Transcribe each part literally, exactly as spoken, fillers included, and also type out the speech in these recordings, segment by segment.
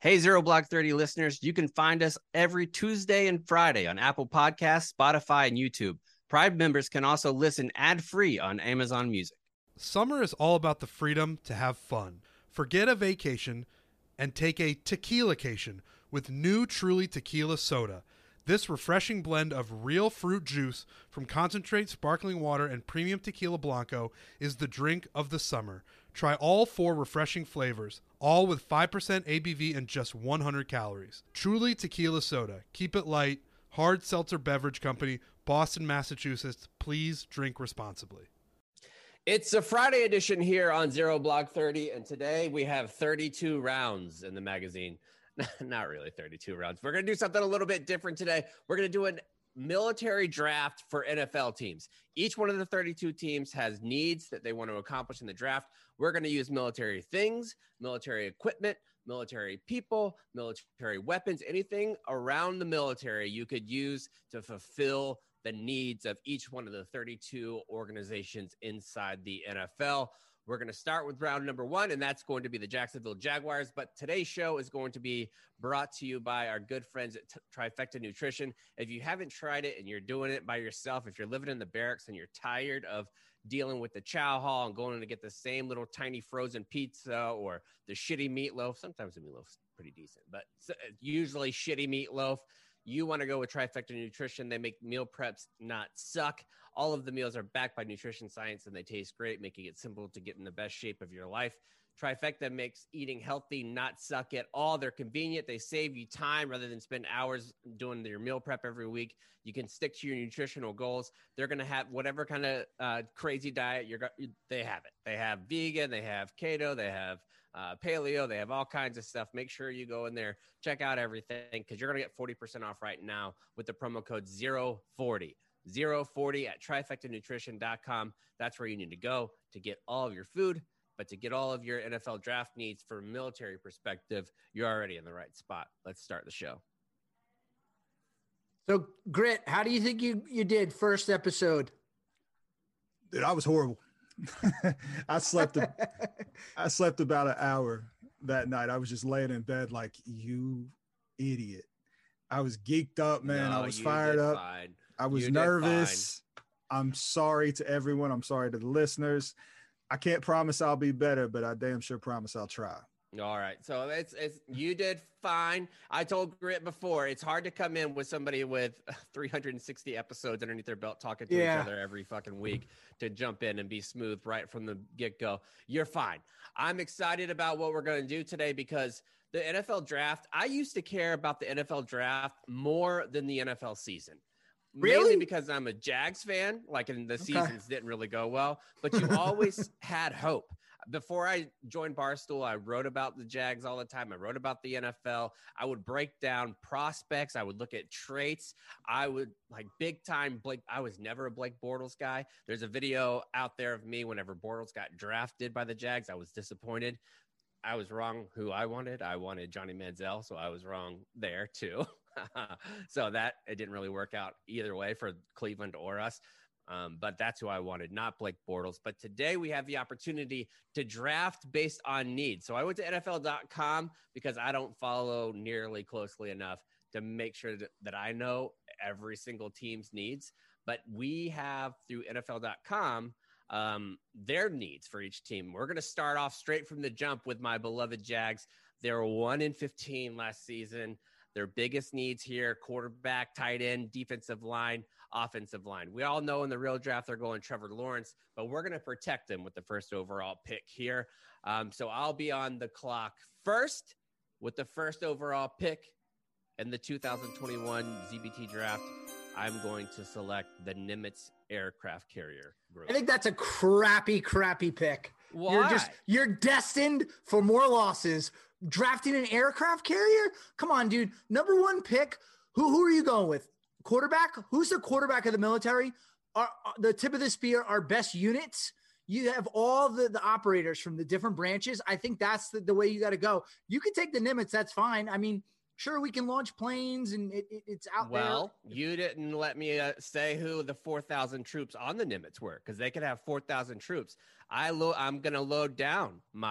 Hey, Zero Block thirty listeners, you can find us every Tuesday and Friday on Apple Podcasts, Spotify, and YouTube. Pride members can also listen ad-free on Amazon Music. Summer is all about the freedom to have fun. Forget a vacation and take a tequila-cation with new Truly Tequila Soda. This refreshing blend of real fruit juice from concentrate sparkling water and premium tequila blanco is the drink of the summer. Try all four refreshing flavors, all with five percent A B V and just one hundred calories. Truly Tequila Soda. Keep it light. Hard Seltzer Beverage Company, Boston, Massachusetts. Please drink responsibly. It's a Friday edition here on Zero Block thirty, and today we have thirty-two rounds in the magazine. Not really thirty-two rounds. We're going to do something a little bit different today. We're going to do a military draft for N F L teams. Each one of the thirty-two teams has needs that they want to accomplish in the draft. We're going to use military things, military equipment, military people, military weapons, anything around the military you could use to fulfill the needs of each one of the thirty-two organizations inside the N F L. We're going to start with round number one, and that's going to be the Jacksonville Jaguars. But today's show is going to be brought to you by our good friends at T- Trifecta Nutrition. If you haven't tried it and you're doing it by yourself, if you're living in the barracks and you're tired of dealing with the chow hall and going to get the same little tiny frozen pizza or the shitty meatloaf, sometimes the meatloaf's pretty decent, but usually shitty meatloaf, you want to go with Trifecta Nutrition. They make meal preps not suck. All of the meals are backed by nutrition science, and they taste great, making it simple to get in the best shape of your life. Trifecta makes eating healthy not suck at all. They're convenient. They save you time rather than spend hours doing your meal prep every week. You can stick to your nutritional goals. They're going to have whatever kind of uh, crazy diet you're go- they have it. They have vegan, they have keto, they have uh, paleo, they have all kinds of stuff. Make sure you go in there, check out everything, because you're going to get forty percent off right now with the promo code zero forty. zero forty at trifecta nutrition dot com. That's where you need to go to get all of your food. But to get all of your N F L draft needs from a military perspective, you're already in the right spot. Let's start the show. So, Grit, how do you think you, you did first episode? Dude, I was horrible. I slept a, I slept about an hour that night. I was just laying in bed like, you idiot. I was geeked up, man. No, I was you fired did up. fine. I was You did nervous. I'm sorry to everyone. I'm sorry to the listeners. I can't promise I'll be better, but I damn sure promise I'll try. All right. So it's it's you did fine. I told Grit before, it's hard to come in with somebody with three hundred sixty episodes underneath their belt talking to Yeah. each other every fucking week to jump in and be smooth right from the get-go. You're fine. I'm excited about what we're going to do today because the N F L draft, I used to care about the N F L draft more than the N F L season. Really? Mainly because I'm a Jags fan, like in the Okay. seasons didn't really go well, but you always had hope. Before I joined Barstool, I wrote about the Jags all the time. I wrote about the N F L. I would break down prospects. I would look at traits. I would like big time Blake. I was never a Blake Bortles guy. There's a video out there of me whenever Bortles got drafted by the Jags. I was disappointed. I was wrong who I wanted. I wanted Johnny Manziel, so I was wrong there too. So that it didn't really work out either way for Cleveland or us. Um, but that's who I wanted, not Blake Bortles. But today we have the opportunity to draft based on need. So I went to N F L dot com because I don't follow nearly closely enough to make sure that, that I know every single team's needs. But we have through N F L dot com um, their needs for each team. We're going to start off straight from the jump with my beloved Jags. They were one in fifteen last season. Their biggest needs here, quarterback, tight end, defensive line, offensive line. We all know in the real draft they're going Trevor Lawrence, but we're going to protect them with the first overall pick here. Um, so I'll be on the clock first with the first overall pick in the two thousand twenty-one Z B T draft. I'm going to select the Nimitz aircraft carrier group. I think that's a crappy, crappy pick. Why? You're just you're destined for more losses. Drafting an aircraft carrier? Come on, dude. Number one pick. Who who are you going with? Quarterback? Who's the quarterback of the military? Are, are the tip of the spear, our best units. You have all the, the operators from the different branches. I think that's the, the way you got to go. You can take the Nimitz. That's fine. I mean, sure, we can launch planes and it, it, it's out well, there. Well, you didn't let me uh, say who the four thousand troops on the Nimitz were because they could have four thousand troops. I lo- I'm going to load down my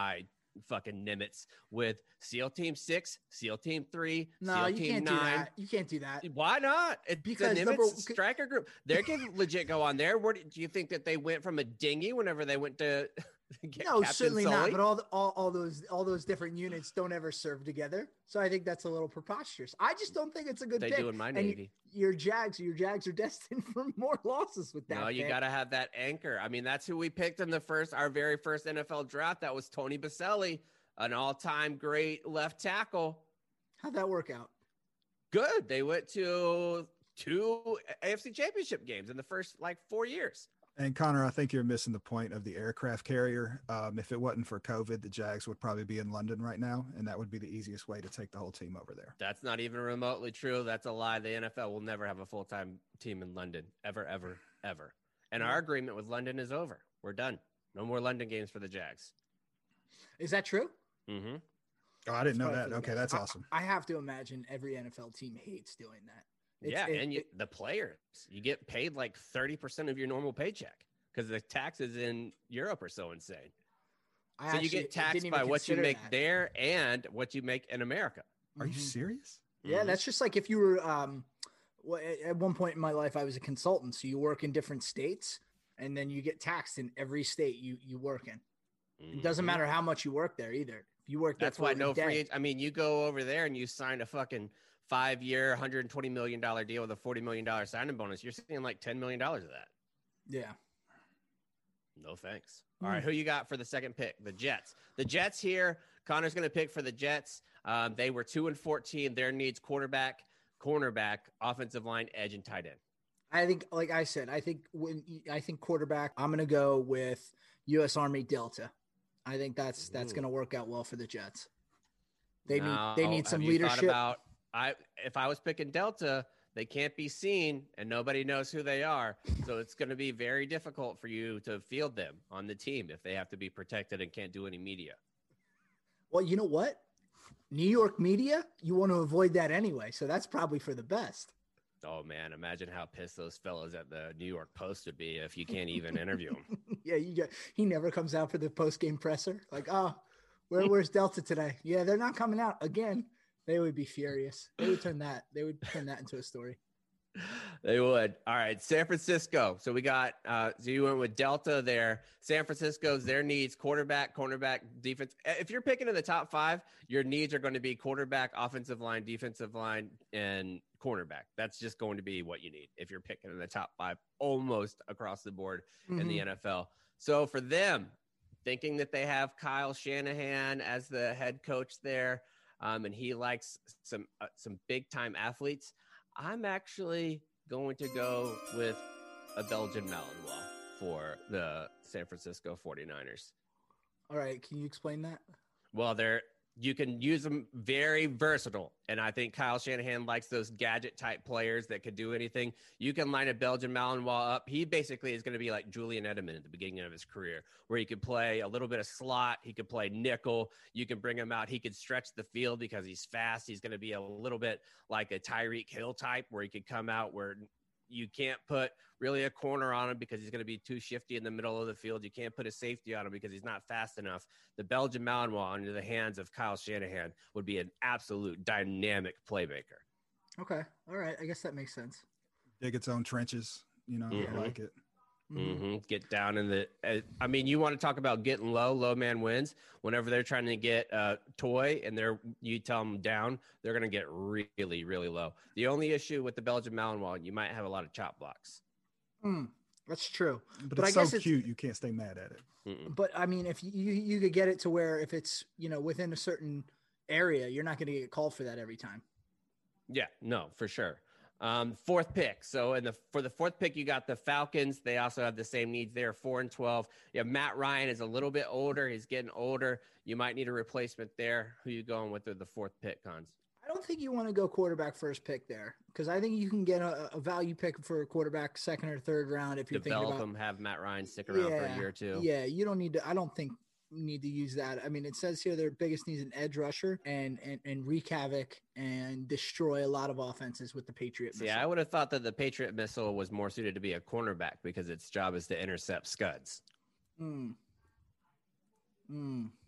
fucking Nimitz with SEAL Team Six, SEAL Team Three, No, SEAL you Team can't Nine. do that. You can't do that. Why not? It's Because the number- Nimitz striker group. They can legit go on there. Where do you think that they went from a dinghy whenever they went to get No, Captain certainly Sully? not. But all, the, all all those all those different units don't ever serve together. So I think that's a little preposterous. I just don't think it's a good They pick. do in my And Navy. y- your Jags, your Jags are destined for more losses with that. No, you pick. got to have that anchor. I mean, that's who we picked in the first, our very first N F L draft. That was Tony Baselli, an all-time great left tackle. How'd that work out? Good. They went to two A F C Championship games in the first like four years. And Connor, I think you're missing the point of the aircraft carrier. Um, if it wasn't for COVID, the Jags would probably be in London right now, and that would be the easiest way to take the whole team over there. That's not even remotely true. That's a lie. The N F L will never have a full-time team in London, ever, ever, ever. And our agreement with London is over. We're done. No more London games for the Jags. Is that true? Mm-hmm. Oh, I didn't know Probably that. for the Okay, best. that's I- awesome. I have to imagine every N F L team hates doing that. It's- Yeah, it- and you, it- the players, you get paid like thirty percent of your normal paycheck because the taxes in Europe are so insane. I so you actually get taxed didn't even by what you consider make that. there and what you make in America. Are you Mhm. serious? Yeah, Mhm. that's just like if you were um well, at- at one point in my life I was a consultant, so you work in different states and then you get taxed in every state you you work in. It doesn't Mhm. matter how much you work there either. If you work there That's for why a no day, free. I mean, you go over there and you sign a fucking five-year, one hundred twenty million dollars deal with a forty million dollars signing bonus. You're seeing like ten million dollars of that. Yeah. No thanks. All right, who you got for the second pick? The Jets. The Jets here. Connor's going to pick for the Jets. Um, they were two and fourteen. Their needs: quarterback, cornerback, offensive line, edge, and tight end. I think, like I said, I think when I think quarterback, I'm gonna go with U S Army Delta. I think that's that's Ooh. gonna work out well for the Jets. They Now, need they need some have you thought leadership. About, I if I was picking Delta, they can't be seen and nobody knows who they are. So it's going to be very difficult for you to field them on the team if they have to be protected and can't do any media. Well, you know what? New York media, you want to avoid that anyway. So that's probably for the best. Oh man, imagine how pissed those fellows at the New York Post would be if you can't even interview them. Yeah, you get he never comes out for the post game presser. Like, oh, where where's Delta today? Yeah, they're not coming out again. They would be furious. They would turn that. They would turn that into a story. They would. All right, San Francisco. So we got. Uh, so you went with Delta there. San Francisco's their needs: quarterback, cornerback, defense. If you're picking in the top five, your needs are going to be quarterback, offensive line, defensive line, and cornerback. That's just going to be what you need if you're picking in the top five, almost across the board in the Mhm. N F L. So for them, thinking that they have Kyle Shanahan as the head coach there, um, and he likes some uh, some big time athletes, I'm actually going to go with a Belgian Malinois for the San Francisco forty-niners. All right, can you explain that? Well, they're you can use them very versatile, and I think Kyle Shanahan likes those gadget type players that could do anything. You can line a Belgian Malinois up. He basically is going to be like Julian Edelman at the beginning of his career, where he could play a little bit of slot. He could play nickel. You can bring him out. He could stretch the field because he's fast. He's going to be a little bit like a Tyreek Hill type, where he could come out where you can't put really a corner on him because he's going to be too shifty in the middle of the field. You can't put a safety on him because he's not fast enough. The Belgian Malinois under the hands of Kyle Shanahan would be an absolute dynamic playmaker. Okay, all right, I guess that makes sense. Dig its own trenches. You know, Mhm. I like it. Mhm. hmm Get down in the. Uh, I mean, you want to talk about getting low. Low man wins. Whenever they're trying to get a toy and they're you tell them down, they're going to get really, really low. The only issue with the Belgian Malinois, you might have a lot of chop blocks. Mm, that's true. But, But I it's guess so it's- cute, you can't stay mad at it. Mm-mm. But I mean, if you you could get it to where if it's you know within a certain area, you're not going to get called for that every time. Yeah, no, for sure. Um, fourth pick. So in the for the fourth pick, you got the Falcons. They also have the same needs there, four and twelve. Yeah, Matt Ryan is a little bit older. He's getting older. You might need a replacement there. Who you going with with the fourth pick, Cons? I don't think you want to go quarterback first pick there because I think you can get a, a value pick for a quarterback second or third round if you're Develop thinking about him, have Matt Ryan stick around for a year or two. Yeah, you don't need to. I don't think you need to use that. I mean, it says here their biggest needs an edge rusher and and and wreak havoc and destroy a lot of offenses with the Patriot. See, missile. I would have thought that the Patriot missile was more suited to be a cornerback because its job is to intercept scuds. Mm. Mm.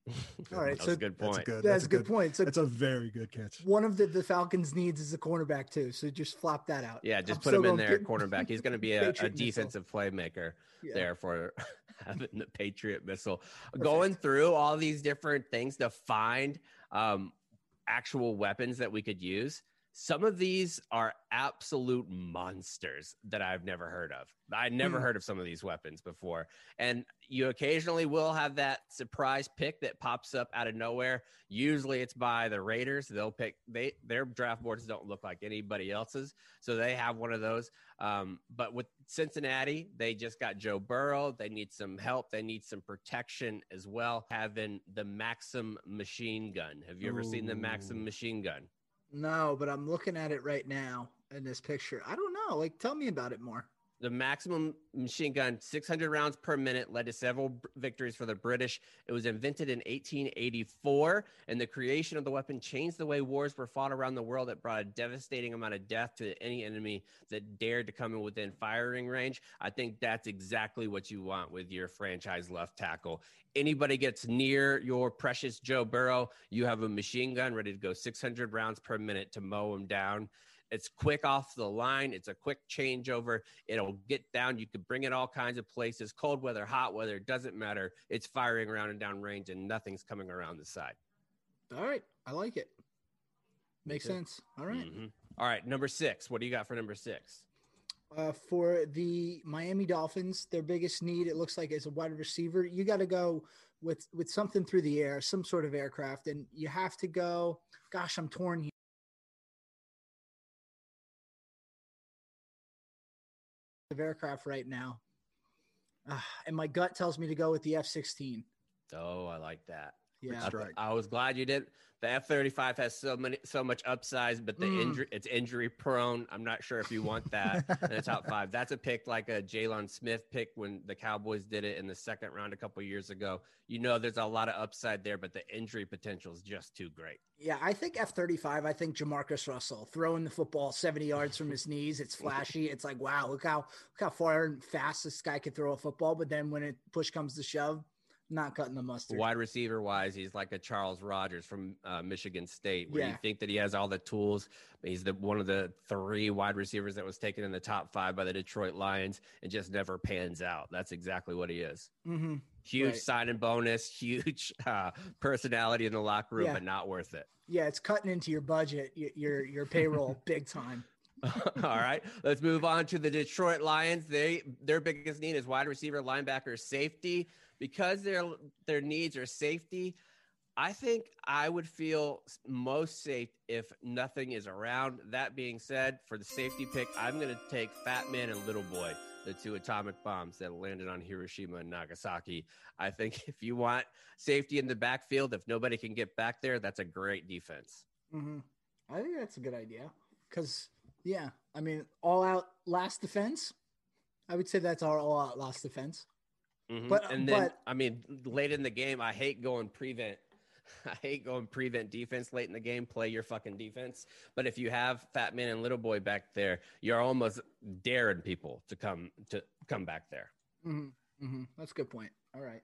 All right, That's so a good That's point. a good. that's a good point. So That's a very good catch. one of the, the Falcons' needs is a cornerback too. So just flop that out. Yeah, just I'm put still him in going there at Pit- cornerback. He's going to be a, a Patriot missile. defensive playmaker Yeah. there for having the Patriot missile. Going through all these different things to find um, actual weapons that we could use. Some of these are absolute monsters that I've never heard of. I never Hmm. heard of some of these weapons before. And you occasionally will have that surprise pick that pops up out of nowhere. Usually it's by the Raiders. They'll pick, they their draft boards don't look like anybody else's. So they have one of those. Um, but with Cincinnati, they just got Joe Burrow. They need some help. They need some protection as well. Having the Maxim machine gun. Have you ever seen the Maxim Ooh. machine gun? No, but I'm looking at it right now in this picture. I don't know. Like, tell me about it more. The Maximum machine gun, six hundred rounds per minute, led to several b- victories for the British. It was invented in eighteen eighty-four, and the creation of the weapon changed the way wars were fought around the world. It brought a devastating amount of death to any enemy that dared to come in within firing range. I think that's exactly what you want with your franchise left tackle. Anybody gets near your precious Joe Burrow, you have a machine gun ready to go six hundred rounds per minute to mow him down. It's quick off the line. It's a quick changeover. It'll get down. You could bring it all kinds of places, cold weather, hot weather, it doesn't matter. It's firing around and down range, and nothing's coming around the side. All right. I like it. Makes too. sense. All right. Mhm. All right, number six. What do you got for number six? Uh, for the Miami Dolphins, their biggest need, it looks like, is a wide receiver. You got to go with with something through the air, some sort of aircraft, and you have to go. Gosh, I'm torn here. Of aircraft right now, uh, and my gut tells me to go with the F sixteen. Oh, I like that. Yeah, I, Strike. I was glad you did. The F thirty-five has so many, so much upsize, but the Mm. injury, it's injury prone. I'm not sure if you want that in the top five. That's a pick like a Jalen Smith pick when the Cowboys did it in the second round a couple years ago. You know, there's a lot of upside there, but the injury potential is just too great. yeah. I think F thirty-five. I think Jamarcus Russell throwing the football seventy yards from his knees. It's flashy. It's like, wow, look how look how far and fast this guy could throw a football. But then when it push comes to shove, not cutting the mustard. Wide receiver wise, he's like a Charles Rogers from uh, Michigan State, where Yeah. you think that he has all the tools. He's the one of the three wide receivers that was taken in the top five by the Detroit Lions and just never pans out. That's exactly what he is. Mm-hmm. Huge Right. signing bonus, huge uh, personality in the locker room, Yeah. but not worth it. Yeah, it's cutting into your budget, y- your your payroll, big time. All right, let's move on to the Detroit Lions. They their biggest need is wide receiver, linebacker, safety. Because their their needs are safety, I think I would feel most safe if nothing is around. That being said, for the safety pick, I'm going to take Fat Man and Little Boy, the two atomic bombs that landed on Hiroshima and Nagasaki. I think if you want safety in the backfield, if nobody can get back there, that's a great defense. Mm-hmm. I think that's a good idea because, yeah, I mean, all out last defense. I would say that's our all out last defense. Mhm. But- and then, but- I mean, late in the game, I hate going prevent. I hate going prevent defense late in the game. Play your fucking defense. But if you have Fat Man and Little Boy back there, you're almost daring people to come to come back there. Mm-hmm. Mm-hmm. That's a good point. All right.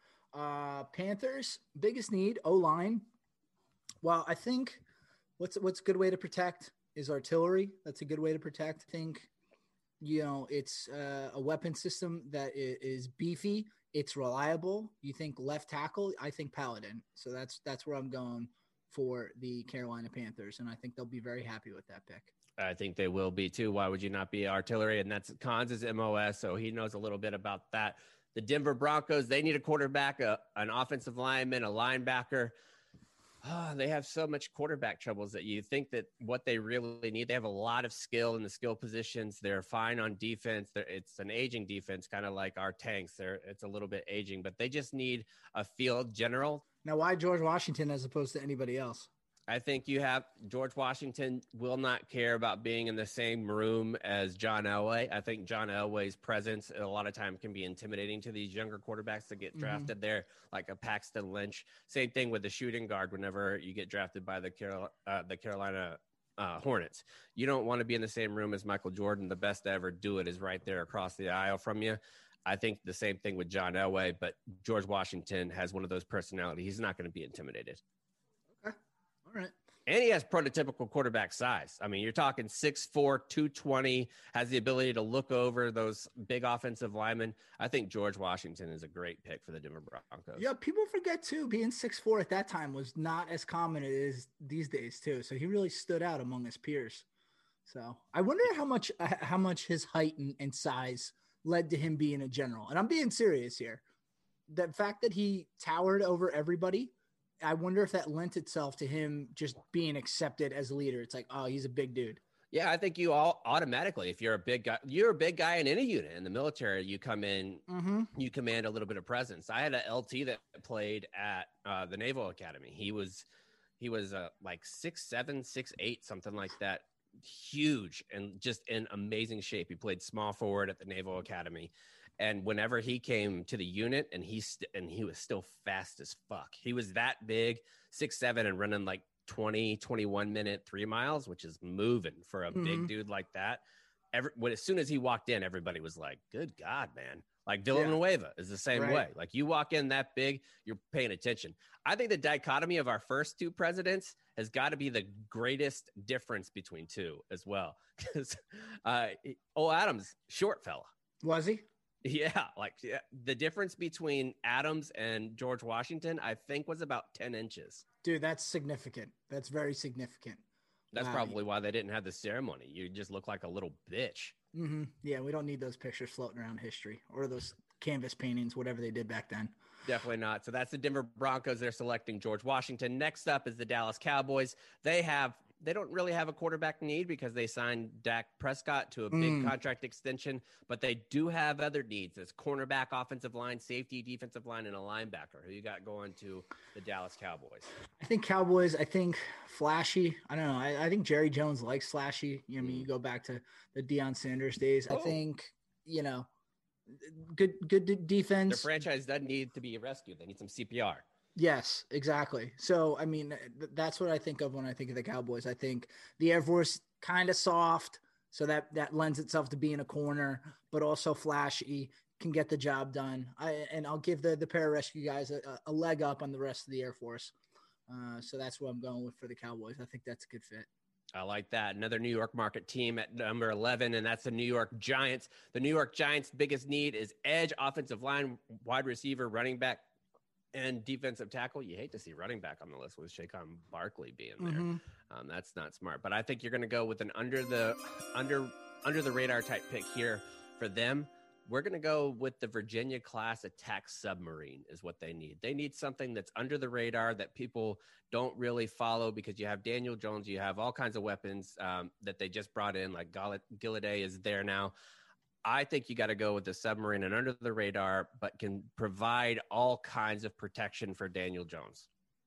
Uh, Panthers biggest need O line. Well, I think what's what's a good way to protect is artillery. That's a good way to protect. I think you know it's uh, a weapon system that is, is beefy. It's reliable. You think left tackle? I think Paladin. So that's that's where I'm going for the Carolina Panthers, and I think they'll be very happy with that pick. I think they will be too. Why would you not be artillery? And that's Khan's M O S, so he knows a little bit about that. The Denver Broncos, they need a quarterback, a, an offensive lineman, a linebacker. Oh, they have so much quarterback troubles that you think that what they really need, they have a lot of skill in the skill positions. They're fine on defense. They're, it's an aging defense, kind of like our tanks. They're, it's a little bit aging, but they just need a field general. Now, why George Washington as opposed to anybody else? I think you have George Washington will not care about being in the same room as John Elway. I think John Elway's presence a lot of time can be intimidating to these younger quarterbacks that get drafted mm-hmm. there, like a Paxton Lynch. Same thing with the shooting guard whenever you get drafted by the, Carol, uh, the Carolina uh, Hornets. You don't want to be in the same room as Michael Jordan. The best to ever do it is right there across the aisle from you. I think the same thing with John Elway, but George Washington has one of those personalities. He's not going to be intimidated. Okay. All right. And he has prototypical quarterback size. I mean, you're talking six four, two twenty, has the ability to look over those big offensive linemen. I think George Washington is a great pick for the Denver Broncos. Yeah, people forget, too, being six four at that time was not as common as it is these days, too. So he really stood out among his peers. So I wonder how much how much his height and, and size led to him being a general. And I'm being serious here. The fact that he towered over everybody, I wonder if that lent itself to him just being accepted as a leader. It's like, oh, he's a big dude. Yeah, I think you all automatically, if you're a big guy, you're a big guy in any unit in the military, you come in, Mm-hmm. you command a little bit of presence. I had an L T that played at uh, the Naval Academy. He was, he was uh, like six, seven, six, eight, something like that. Huge and just in amazing shape. He played small forward at the Naval Academy. And whenever he came to the unit, and he st- and he was still fast as fuck. He was that big, six seven, and running like twenty, twenty-one minute three miles, which is moving for a Mhm. big dude like that. Every when as soon as he walked in, everybody was like, "Good God, man!" Like Villanueva is the same Right. way. Like you walk in that big, you're paying attention. I think the dichotomy of our first two presidents has got to be the greatest difference between two as well. Because uh, oh, Adams, short fella. Was he? Yeah, like yeah, the difference between Adams and George Washington, I think, was about ten inches. Dude, that's significant. That's very significant. That's Wow. probably why they didn't have the ceremony. You just look like a little bitch. Mm-hmm. Yeah, we don't need those pictures floating around history or those canvas paintings, whatever they did back then. Definitely not. So that's the Denver Broncos. They're selecting George Washington. Next up is the Dallas Cowboys. They have they don't really have a quarterback need because they signed Dak Prescott to a big Mm. contract extension, but they do have other needs. There's cornerback, offensive line, safety, defensive line, and a linebacker. Who you got going to the Dallas Cowboys? I think Cowboys, I think flashy. I don't know. I, I think Jerry Jones likes flashy. You know, I mean, you go back to the Deion Sanders days. I Oh. think, you know, good good de- Their defense. franchise doesn't need to be rescued. They need some C P R. Yes, exactly. So, I mean, th- that's what I think of when I think of the Cowboys. I think the Air Force kind of soft, so that that lends itself to being a corner, but also flashy, can get the job done. I and I'll give the the pararescue guys a, a leg up on the rest of the Air Force. Uh, so that's what I'm going with for the Cowboys. I think that's a good fit. I like that. Another New York market team at number eleven, and that's the New York Giants. The New York Giants' biggest need is edge, offensive line, wide receiver, running back, and defensive tackle. You hate to see running back on the list with Saquon Barkley being there. Mhm. Um, that's not smart. But I think you're going to go with an under the under under the radar type pick here for them. We're going to go with the Virginia class attack submarine is what they need. They need something that's under the radar that people don't really follow because you have Daniel Jones, you have all kinds of weapons um, that they just brought in, like Gall- Gilladay is there now. I think you got to go with the submarine and under the radar, but can provide all kinds of protection for Daniel Jones.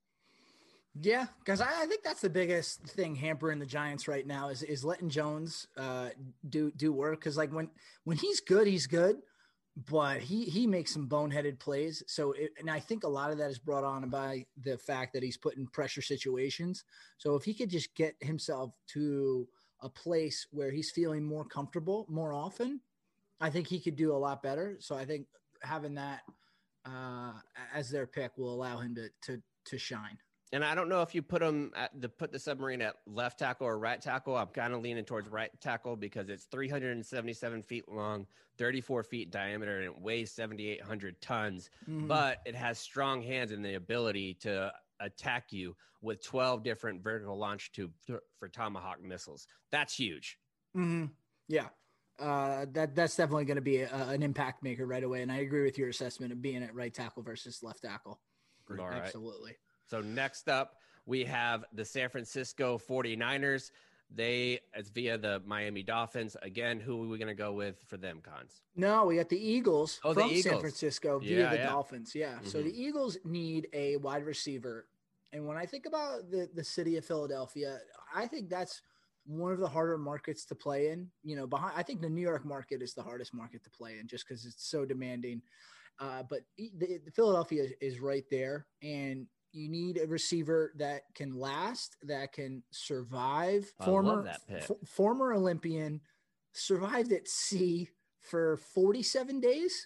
Yeah, because I, I think that's the biggest thing hampering the Giants right now is is letting Jones uh, do do work. Because like when when he's good, he's good, but he he makes some boneheaded plays. So it, and I think a lot of that is brought on by the fact that he's put in pressure situations. So if he could just get himself to a place where he's feeling more comfortable more often, I think he could do a lot better. So I think having that uh, as their pick will allow him to to to shine. And I don't know if you put him at the put the submarine at left tackle or right tackle. I'm kind of leaning towards right tackle because it's three hundred seventy-seven feet long, thirty-four feet diameter, and it weighs seventy-eight hundred tons. Mhm. But it has strong hands and the ability to attack you with twelve different vertical launch tubes for Tomahawk missiles. That's huge. Mm-hmm. Yeah, uh, that that's definitely going to be a, an impact maker right away. And I agree with your assessment of being at right tackle versus left tackle. All right. Absolutely. So next up, we have the San Francisco forty-niners. They, it's via the Miami Dolphins. Again, who are we going to go with for them, Cons? No, we got the Eagles Oh, the from San Eagles. Francisco via Yeah, the yeah. Dolphins. Yeah. So Mhm. the Eagles need a wide receiver. And when I think about the, the city of Philadelphia, I think that's one of the harder markets to play in. You know, behind, I think the New York market is the hardest market to play in just because it's so demanding. Uh, but the, the Philadelphia is, is right there. And you need a receiver that can last, that can survive. I former, love that pick. f- former Olympian, survived at sea for forty-seven days.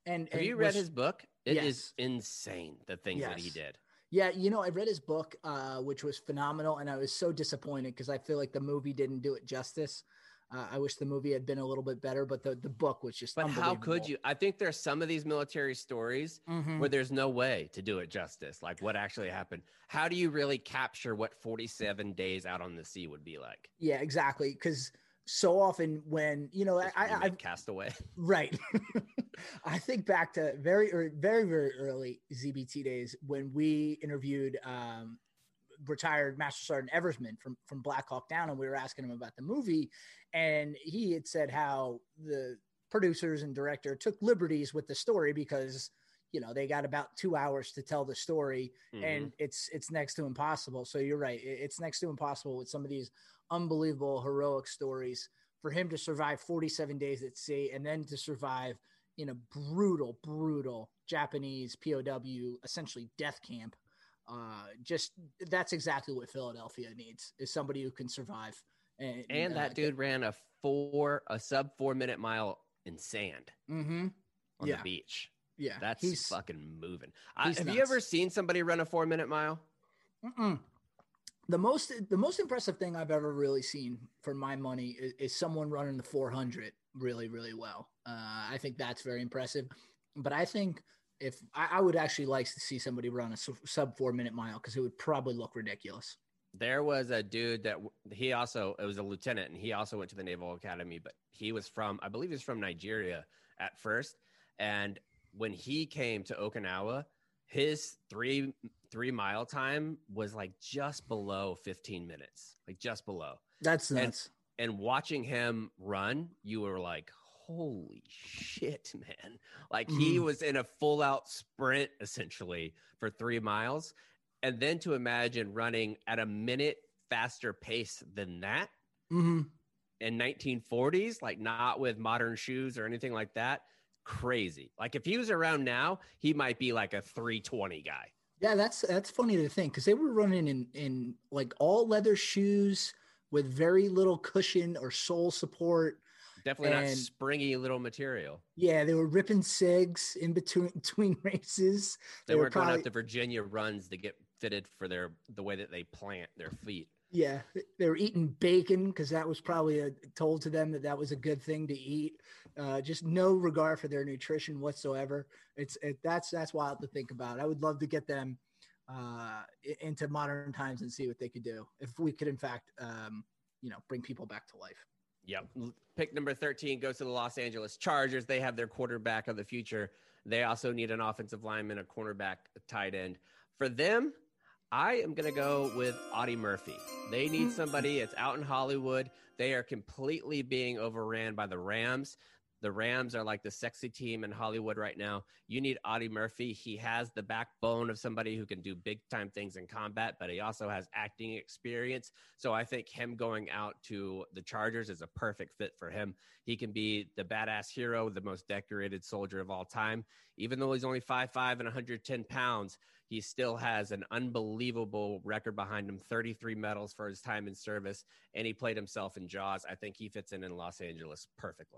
And Have and you read was- his book? It is Yes. insane, the things that he Yes. did. Yeah, you know, I read his book, uh, which was phenomenal, and I was so disappointed because I feel like the movie didn't do it justice. Uh, I wish the movie had been a little bit better, but the, the book was just But how could unbelievable. you? I think there's some of these military stories Mhm. where there's no way to do it justice, like what actually happened. How do you really capture what forty-seven days out on the sea would be like? Yeah, exactly. Because so often when you know, I, Just I, remake I've Castaway. right. I think back to very, ear- very, very early Z B T days when we interviewed um, retired Master Sergeant Eversman from from Black Hawk Down, and we were asking him about the movie, and he had said how the producers and director took liberties with the story because you know they got about two hours to tell the story, Mhm. and it's it's next to impossible. So you're right, it- it's next to impossible with some of these unbelievable heroic stories for him to survive forty-seven days at sea and then to survive in a brutal, brutal Japanese P O W, essentially death camp. Uh, just that's exactly what Philadelphia needs is somebody who can survive. And, And uh, that dude ran a four, a sub four minute mile in sand Mm-hmm. on Yeah. the beach. Yeah. That's he's, fucking moving. I, he's have you nuts. ever seen somebody run a four minute mile? Mm-mm. The most the most impressive thing I've ever really seen for my money is, is someone running the four hundred really, really well. Uh, I think that's very impressive. But I think if I, I would actually like to see somebody run a su- sub four minute mile because it would probably look ridiculous. There was a dude that w- he also, it was a lieutenant, and he also went to the Naval Academy, but he was from, I believe he was from Nigeria at first. And when he came to Okinawa, his three three mile time was like just below fifteen minutes, like just below. That's And- nuts. And watching him run, you were like, holy shit, man. Like he Mhm. was in a full out sprint essentially for three miles. And then to imagine running at a minute faster pace than that Mm-hmm. in nineteen forties, like not with modern shoes or anything like that, crazy. Like if he was around now, he might be like a three twenty guy. Yeah, that's that's funny to think because they were running in in like all leather shoes with very little cushion or sole support. Definitely not And- springy little material. Yeah, they were ripping cigs in between between races. They, were weren't going probably- out to Virginia runs to get fitted for their the way that they plant their feet. Yeah, they were eating bacon because that was probably a, told to them that that was a good thing to eat. Uh, just no regard for their nutrition whatsoever. It's it, that's that's wild to think about. I would love to get them uh, i- into modern times and see what they could do if we could, in fact, um, you know, bring people back to life. Yep. Pick number thirteen goes to the Los Angeles Chargers. They have their quarterback of the future. They also need an offensive lineman, a cornerback, a tight end. For them, I am going to go with Audie Murphy. They need somebody. It's out in Hollywood. They are completely being overran by the Rams. The Rams are like the sexy team in Hollywood right now. You need Audie Murphy. He has the backbone of somebody who can do big time things in combat, but he also has acting experience. So I think him going out to the Chargers is a perfect fit for him. He can be the badass hero, the most decorated soldier of all time. Even though he's only five five and one hundred ten pounds, he still has an unbelievable record behind him, thirty-three medals for his time in service, and he played himself in Jaws. I think he fits in in Los Angeles perfectly.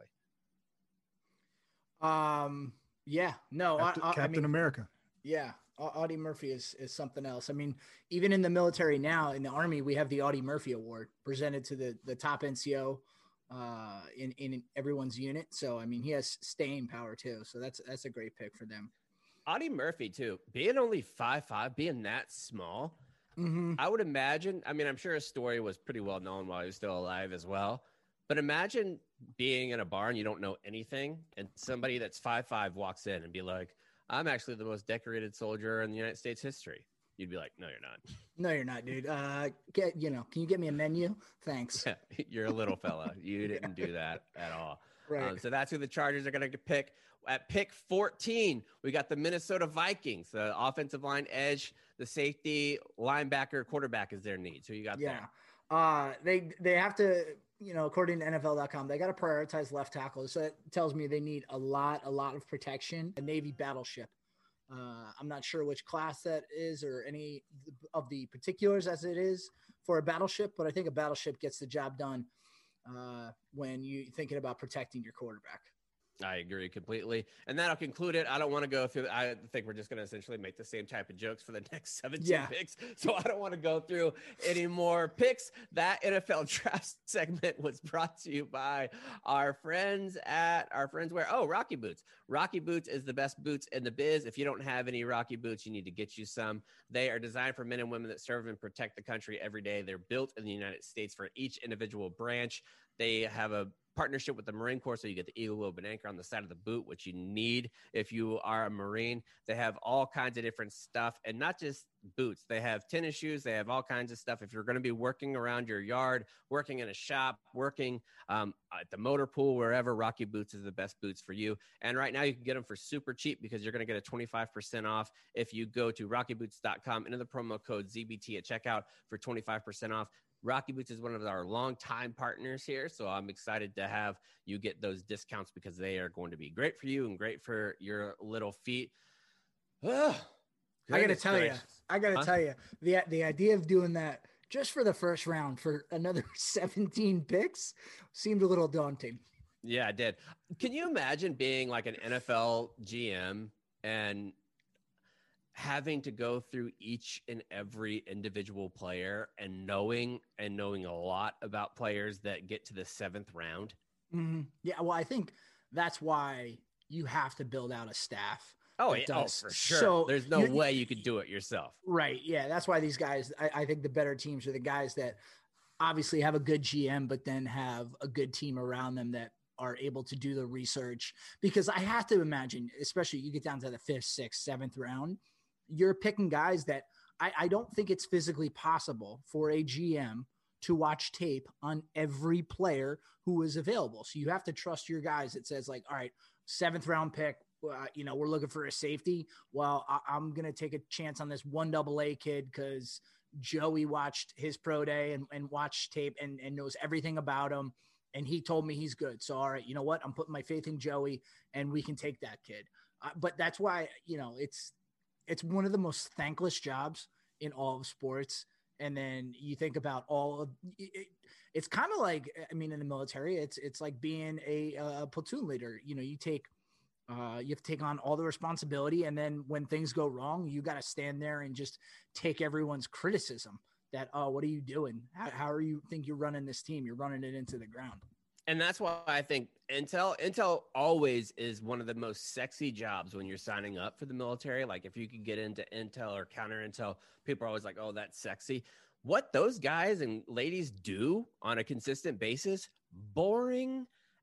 Um, yeah, no, Captain, I, I, I Captain mean, America. yeah, Au- Audie Murphy is is something else. I mean, even in the military now, in the Army, we have the Audie Murphy Award presented to the the top N C O uh, in in everyone's unit. So I mean, he has staying power too. So that's that's a great pick for them. Audie Murphy, too, being only five five, being that small, Mm-hmm. I would imagine, I mean, I'm sure his story was pretty well known while he was still alive as well. But imagine being in a bar and you don't know anything, and somebody that's five five walks in and be like, I'm actually the most decorated soldier in the United States history. You'd be like, no, you're not. No, you're not, dude. Uh, get you know, can you get me a menu? Thanks. Yeah, you're a little fella. You didn't do that at all. Right. Um, so that's who the Chargers are going to pick. At pick fourteen, we got the Minnesota Vikings. The offensive line edge, the safety, linebacker, quarterback is their need. So you got Yeah. there. Uh, they they have to, you know, according to N F L dot com, they got to prioritize left tackle. So that tells me they need a lot, a lot of protection. A Navy battleship. Uh, I'm not sure which class that is or any of the particulars as it is for a battleship, but I think a battleship gets the job done uh, when you're thinking about protecting your quarterback. I agree completely. And that'll conclude it. I don't want to go through. I think we're just going to essentially make the same type of jokes for the next seventeen Yeah. picks. So I don't want to go through any more picks. That N F L draft segment was brought to you by our friends at our friends where, oh, Rocky Boots. Rocky Boots is the best boots in the biz. If you don't have any Rocky Boots, you need to get you some. They are designed for men and women that serve and protect the country every day. They're built in the United States for each individual branch. They have a partnership with the Marine Corps, so you get the eagle lobe and anchor on the side of the boot, which you need if you are a Marine. They have all kinds of different stuff, and not just boots. They have tennis shoes. They have all kinds of stuff. If you're going to be working around your yard, working in a shop, working um, at the motor pool, wherever, Rocky Boots is the best boots for you. And right now you can get them for super cheap because you're going to get a twenty-five percent off if you go to rocky boots dot com, enter the promo code Z B T at checkout for twenty-five percent off. Rocky Boots is one of our longtime partners here, so I'm excited to have you get those discounts because they are going to be great for you and great for your little feet. Oh, I got to tell you, I got to Huh? tell you, the the idea of doing that just for the first round for another seventeen picks seemed a little daunting. Yeah, I did. Can you imagine being like an N F L G M and having to go through each and every individual player and knowing and knowing a lot about players that get to the seventh round? Mm-hmm. Yeah, well, I think that's why you have to build out a staff. Oh, that yeah, oh does. for sure. So There's no you- way you could do it yourself. Right. Yeah. That's why these guys, I, I think the better teams are the guys that obviously have a good G M, but then have a good team around them that are able to do the research. Because I have to imagine, especially you get down to the fifth, sixth, seventh round, you're picking guys that I, I don't think it's physically possible for a G M to watch tape on every player who is available. So you have to trust your guys. It says like, all right, seventh round pick, uh, you know, we're looking for a safety. Well, I, I'm going to take a chance on this one double A kid because Joey watched his pro day and, and watched tape and, and knows everything about him. And he told me he's good. So, all right, you know what? I'm putting my faith in Joey and we can take that kid. Uh, but that's why, you know, it's, it's one of the most thankless jobs in all of sports. And then you think about all of it, it's kind of like, I mean, in the military, it's, it's like being a, a platoon leader. You know, you take, uh, you have to take on all the responsibility. And then when things go wrong, you got to stand there and just take everyone's criticism that, oh, what are you doing? How, how are you think you're running this team? You're running it into the ground. And that's why I think Intel Intel always is one of the most sexy jobs when you're signing up for the military. Like if you could get into Intel or counter Intel, people are always like, oh, that's sexy. What those guys and ladies do on a consistent basis, boring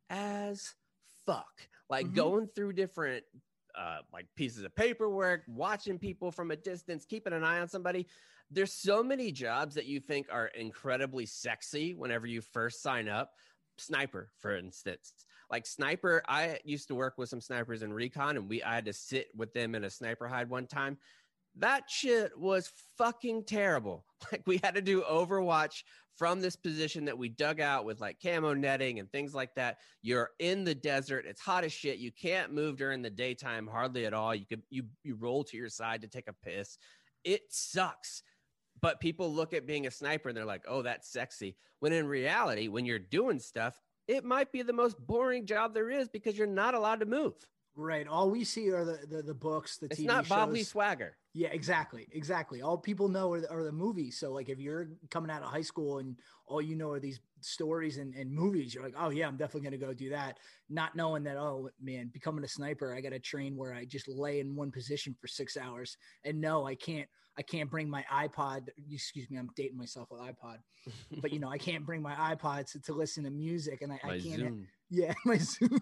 as fuck. Like Mhm. going through different uh, like pieces of paperwork, watching people from a distance, keeping an eye on somebody. There's so many jobs that you think are incredibly sexy whenever you first sign up. Sniper, for instance, like sniper. I used to work with some snipers in recon and we, I had to sit with them in a sniper hide one time. That shit was fucking terrible. Like we had to do Overwatch from this position that we dug out with like camo netting and things like that. You're in the desert. It's hot as shit. You can't move during the daytime hardly at all. You could, you, you roll to your side to take a piss. It sucks. But people look at being a sniper and they're like, oh, that's sexy. When in reality, when you're doing stuff, it might be the most boring job there is because you're not allowed to move. Right. All we see are the, the, the books, the It's T V not Bob Lee shows. Swagger. Yeah, exactly. Exactly. All people know are the, are the movies. So like if you're coming out of high school and all you know are these stories and, and movies, you're like, oh yeah, I'm definitely going to go do that. Not knowing that, oh man, becoming a sniper, I got to train where I just lay in one position for six hours. And no, I can't, I can't bring my iPod. Excuse me. I'm dating myself with iPod, but you know, I can't bring my iPod to, to listen to music and I, My I can't, Zoom. yeah, my Zoom.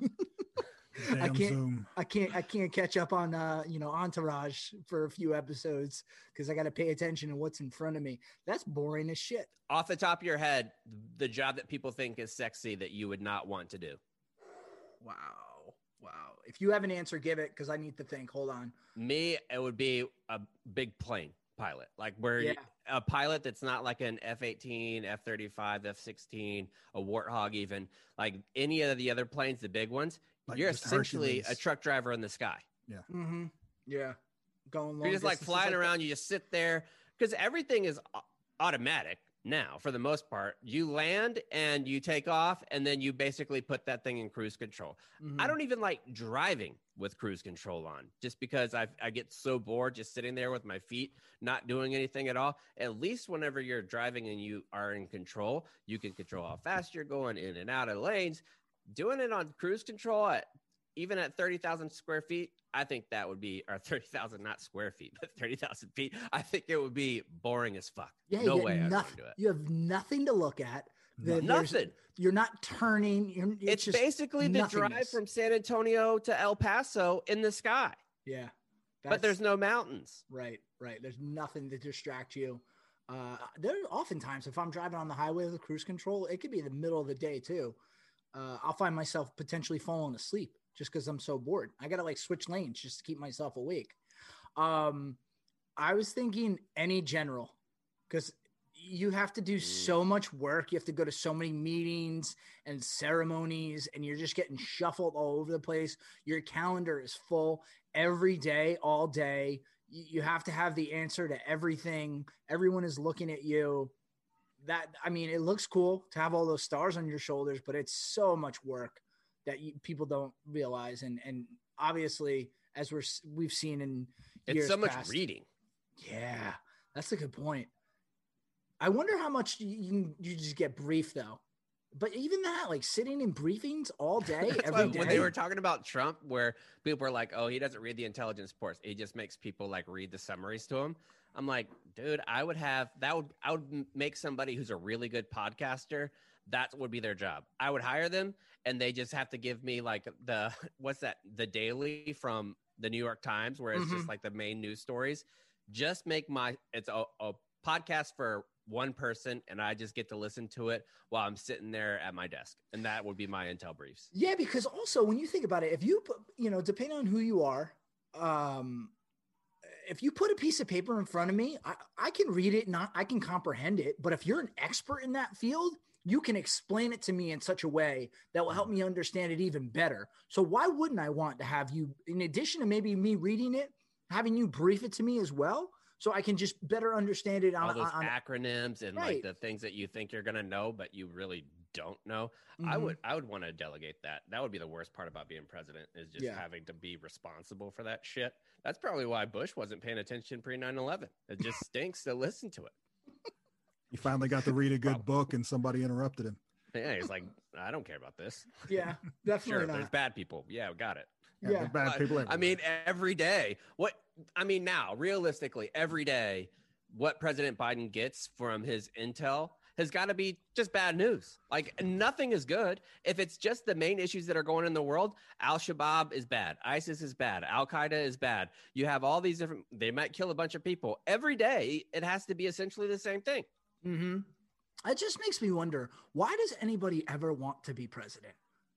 I Damn can't, Zoom. I can't, I can't catch up on, uh, you know, Entourage for a few episodes because I got to pay attention to what's in front of me. That's boring as shit. Off the top of your head, the job that people think is sexy that you would not want to do. Wow. Wow. If you have an answer, give it because I need to think. Hold on. Me, it would be a big plane pilot, like where Yeah. a pilot that's not like an F eighteen, F thirty-five, F sixteen, a Warthog, even like any of the other planes, the big ones. Like You're just essentially Hercules. a truck driver in the sky. Mm-hmm. Yeah. Going long You're just like distances flying that. around. You just sit there because everything is au- automatic. Now, for the most part, you land and you take off, and then you basically put that thing in cruise control. Mhm. I don't even like driving with cruise control on, just because I I get so bored just sitting there with my feet, not doing anything at all. At least whenever you're driving and you are in control, you can control how fast you're going in and out of lanes. Doing it on cruise control at even at thirty thousand square feet, I think that would be, or thirty thousand, not square feet, but thirty thousand feet. I think it would be boring as fuck. Yeah, No you way get I'd want nothing. to do it. You have nothing to look at. The- there's- Nothing. You're not turning. You're, it's It's just basically the drive nothingness. from San Antonio to El Paso in the sky, Yeah. but That's- there's no mountains. Right, right. There's nothing to distract you. Uh, there are oftentimes, if I'm driving on the highway with cruise control, it could be the middle of the day too. Uh, I'll find myself potentially falling asleep just because I'm so bored. I got to like switch lanes just to keep myself awake. Um, I was thinking any general, because you have to do so much work. You have to go to so many meetings and ceremonies, and you're just getting shuffled all over the place. Your calendar is full every day, all day. You you have to have the answer to everything. Everyone is looking at you. That, I mean, it looks cool to have all those stars on your shoulders, but it's so much work that you, people don't realize. And, and obviously, as we're, s- we've seen in It's years so much past- reading. Yeah, that's a good point. I wonder how much you, you, can- you just get briefed though. But even that, like sitting in briefings all day, That's every why day. when they were talking about Trump, where people were like, "Oh, he doesn't read the intelligence reports; he just makes people like read the summaries to him." I'm like, dude, I would have that would I would m- make somebody who's a really good podcaster. That would be their job. I would hire them, and they just have to give me like the what's that? The Daily from the New York Times, where it's Mhm. just like the main news stories. Just make my it's a, a podcast for one person, and I just get to listen to it while I'm sitting there at my desk, and that would be my intel briefs. Yeah, because also when you think about it, if you put, you know, depending on who you are, um, if you put a piece of paper in front of me, I, I can read it, not I can comprehend it. But if you're an expert in that field, you can explain it to me in such a way that will help me understand it even better. So why wouldn't I want to have you, in addition to maybe me reading it, having you brief it to me as well, so I can just better understand it on, All those on, on acronyms and Right. like the things that you think you're gonna know, but you really don't know. I Mhm. would I would want to delegate that. That would be the worst part about being president, is just Yeah. having to be responsible for that shit. That's probably why Bush wasn't paying attention pre nine eleven. It just stinks to listen to it. He finally got to read a good Wow. book and somebody interrupted him. Yeah, he's like, I don't care about this. Yeah, Sure, definitely there's not. bad people. Yeah, got it. Yeah, Yeah. they're bad But, people. I everywhere. mean, every day. What I mean now, realistically, every day, what President Biden gets from his intel has got to be just bad news. Like nothing is good. If it's just the main issues that are going in the world, Al Shabaab is bad, ISIS is bad, Al Qaeda is bad. You have all these different. They might kill a bunch of people every day. It has to be essentially the same thing. Mm-hmm. It just makes me wonder, why does anybody ever want to be president?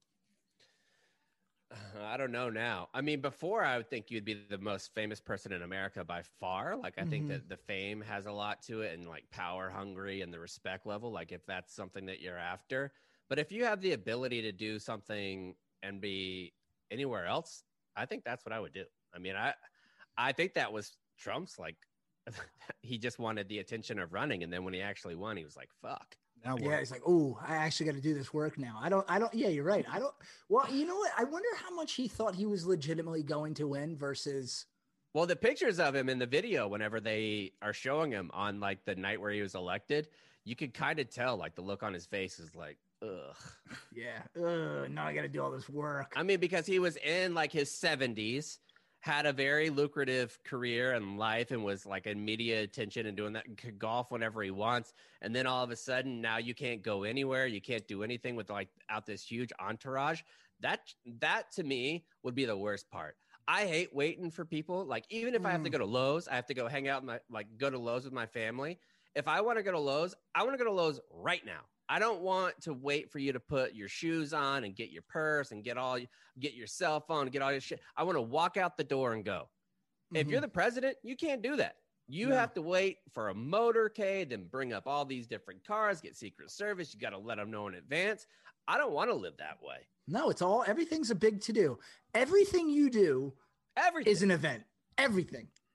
I don't know now. I mean, before I would think you'd be the most famous person in America by far. Like, I think Mhm. that the fame has a lot to it, and like power hungry and the respect level. Like, if that's something that you're after. But if you have the ability to do something and be anywhere else, I think that's what I would do. I mean, I, I think that was Trump's like, he just wanted the attention of running. And then when he actually won, he was like, fuck. Now what? Yeah, it's like, oh, I actually got to do this work now. I don't, I don't, yeah, you're right. I don't, well, you know what? I wonder how much he thought he was legitimately going to win versus, Well, the pictures of him in the video, whenever they are showing him on like the night where he was elected, you could kind of tell like the look on his face is like, ugh. yeah, ugh, now I got to do all this work. I mean, because he was in like his seventies, had a very lucrative career and life, and was like in media attention and doing that, and could golf whenever he wants. And then all of a sudden, now you can't go anywhere. You can't do anything with like out this huge entourage. That that to me would be the worst part. I hate waiting for people. Like, even if I have to Mm. go to Lowe's, I have to go hang out, with my like go to Lowe's with my family. If I want to go to Lowe's, I want to go to Lowe's right now. I don't want to wait for you to put your shoes on and get your purse and get all get your cell phone, get all your shit. I want to walk out the door and go. If Mhm. you're the president, you can't do that. You No. have to wait for a motorcade, then bring up all these different cars, get Secret Service. You got to let them know in advance. I don't want to live that way. No, it's all, everything's a big to do. Everything you do Everything. is an event. Everything.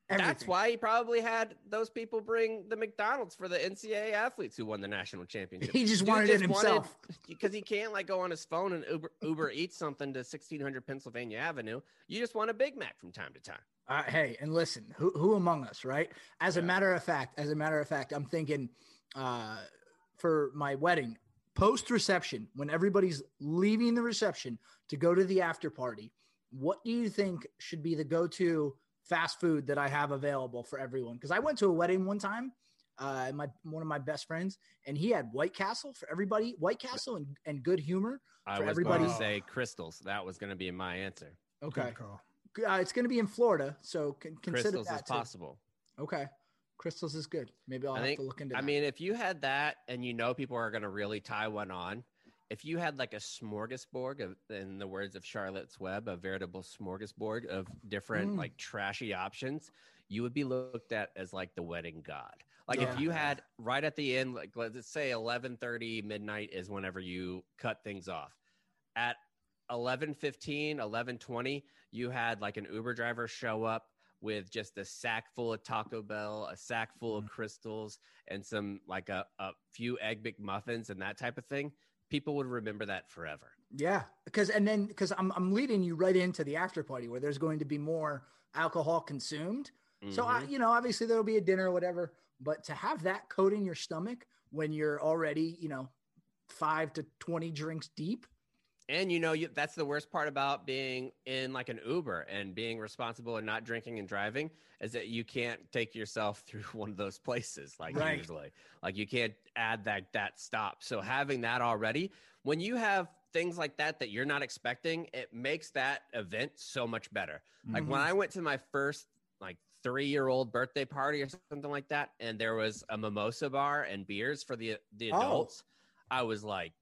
Everything. That's why he probably had those people bring the McDonald's for the N C double A athletes who won the national championship. He just Dude wanted it himself. Because he can't like go on his phone and Uber, Uber eat something to sixteen hundred Pennsylvania Avenue. You just want a Big Mac from time to time. Uh, hey, and listen, who, who among us, right? As yeah. a matter of fact, as a matter of fact, I'm thinking uh, for my wedding, post-reception, when everybody's leaving the reception to go to the after party, what do you think should be the go-to fast food that I have available for everyone? Because I went to a wedding one time, uh, my one of my best friends, and he had White Castle for everybody, White Castle and, and Good Humor for I was everybody. going to say Crystals. That was going to be my answer. Okay. Uh, it's going to be in Florida, so con- consider Crystals that is too. possible. Okay. Crystals is good. Maybe I'll I have think, to look into I that. mean, if you had that and you know people are going to really tie one on, if you had like a smorgasbord, of, in the words of Charlotte's Web, a veritable smorgasbord of different Mm. like trashy options, you would be looked at as like the wedding god. Like Yeah. if you had right at the end, like let's say eleven thirty midnight is whenever you cut things off. At eleven fifteen, eleven twenty, you had like an Uber driver show up with just a sack full of Taco Bell, a sack full of Crystals, and some like a, a few Egg McMuffins and that type of thing. People would remember that forever. Yeah, because and then because I'm I'm leading you right into the after party where there's going to be more alcohol consumed. Mm-hmm. So I, you know, obviously there'll be a dinner or whatever, but to have that coating your stomach when you're already, you know, five to twenty drinks deep. And, you know, you, that's the worst part about being in like an Uber and being responsible and not drinking and driving is that you can't take yourself through one of those places like right. usually. Like you can't add that that stop. So having that already, when you have things like that that you're not expecting, it makes that event so much better. Mm-hmm. Like when I went to my first like three-year-old birthday party or something like that, and there was a mimosa bar and beers for the the adults, oh. I was like,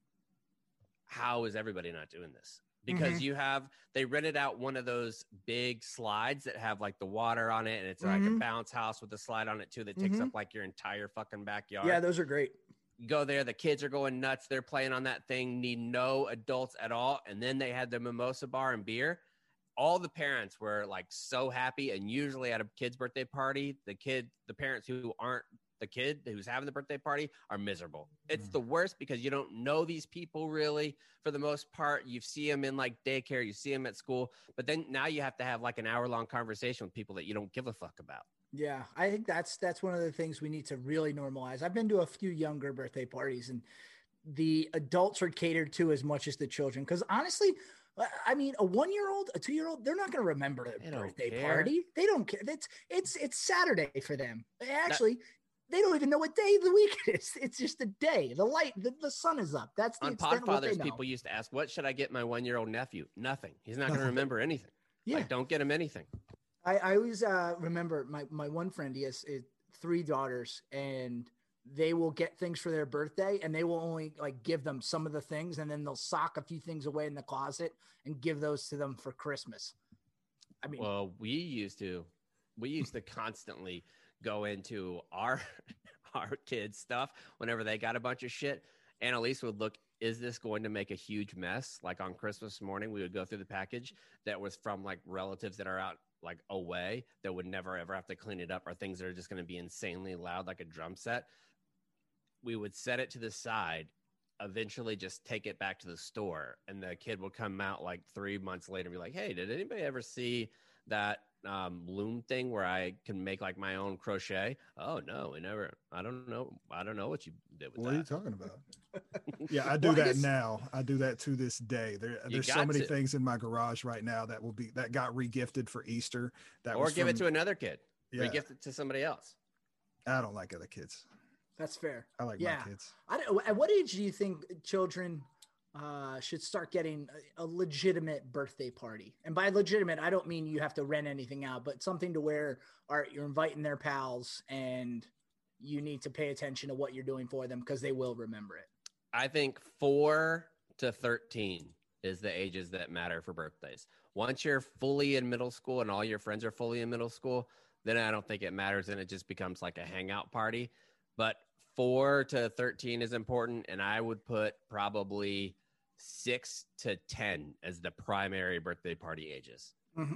how is everybody not doing this? Because mm-hmm. you have, they rented out one of those big slides that have like the water on it. And it's mm-hmm. like a bounce house with a slide on it too, that takes mm-hmm. up like your entire fucking backyard. Yeah, those are great. You go there. The kids are going nuts. They're playing on that thing, need no adults at all. And then they had the mimosa bar and beer. All the parents were like so happy. And usually at a kid's birthday party, the kid, the parents who aren't the kid who's having the birthday party are miserable. It's mm. the worst because you don't know these people really for the most part. You see them in like daycare, you see them at school, but then now you have to have like an hour long conversation with people that you don't give a fuck about. Yeah. I think that's, that's one of the things we need to really normalize. I've been to a few younger birthday parties and the adults are catered to as much as the children. Cause honestly, I mean, a one-year-old, a two-year-old, they're not going to remember a birthday care. party. They don't care. It's, it's, it's Saturday for them. Actually, that- they don't even know what day of the week it is. It's just a day. The light, the, the sun is up. That's the on Podfathers. People used to ask, "What should I get my one-year-old nephew?" Nothing. He's not going to remember anything. Yeah, like, don't get him anything. I, I always uh, remember my my one friend. He has uh, three daughters, and they will get things for their birthday, and they will only like give them some of the things, and then they'll sock a few things away in the closet and give those to them for Christmas. I mean, well, we used to, we used to constantly go into our our kids' stuff whenever they got a bunch of shit. Annalise would look, is this going to make a huge mess? Like on Christmas morning, we would go through the package that was from like relatives that are out like away that would never ever have to clean it up, or things that are just going to be insanely loud like a drum set. We would set it to the side, eventually just take it back to the store, and the kid would come out like three months later and be like, hey, did anybody ever see that um loom thing where I can make like my own crochet? Oh no, we never. I don't know. I don't know what you did with what that. What are you talking about? Yeah, I do well, that I guess, now. I do that to this day. There, there's so many to. things in my garage right now that will be that got regifted for Easter. That or was give from, it to another kid. Yeah. Regift it to somebody else. I don't like other kids. That's fair. I like yeah. my kids. I don't, at what age do you think children uh, should start getting a, a legitimate birthday party? And by legitimate, I don't mean you have to rent anything out, but something to where all right, you're inviting their pals and you need to pay attention to what you're doing for them because they will remember it. I think four to thirteen is the ages that matter for birthdays. Once you're fully in middle school and all your friends are fully in middle school, then I don't think it matters and it just becomes like a hangout party. But four to thirteen is important, and I would put probably six to ten as the primary birthday party ages. Mm-hmm.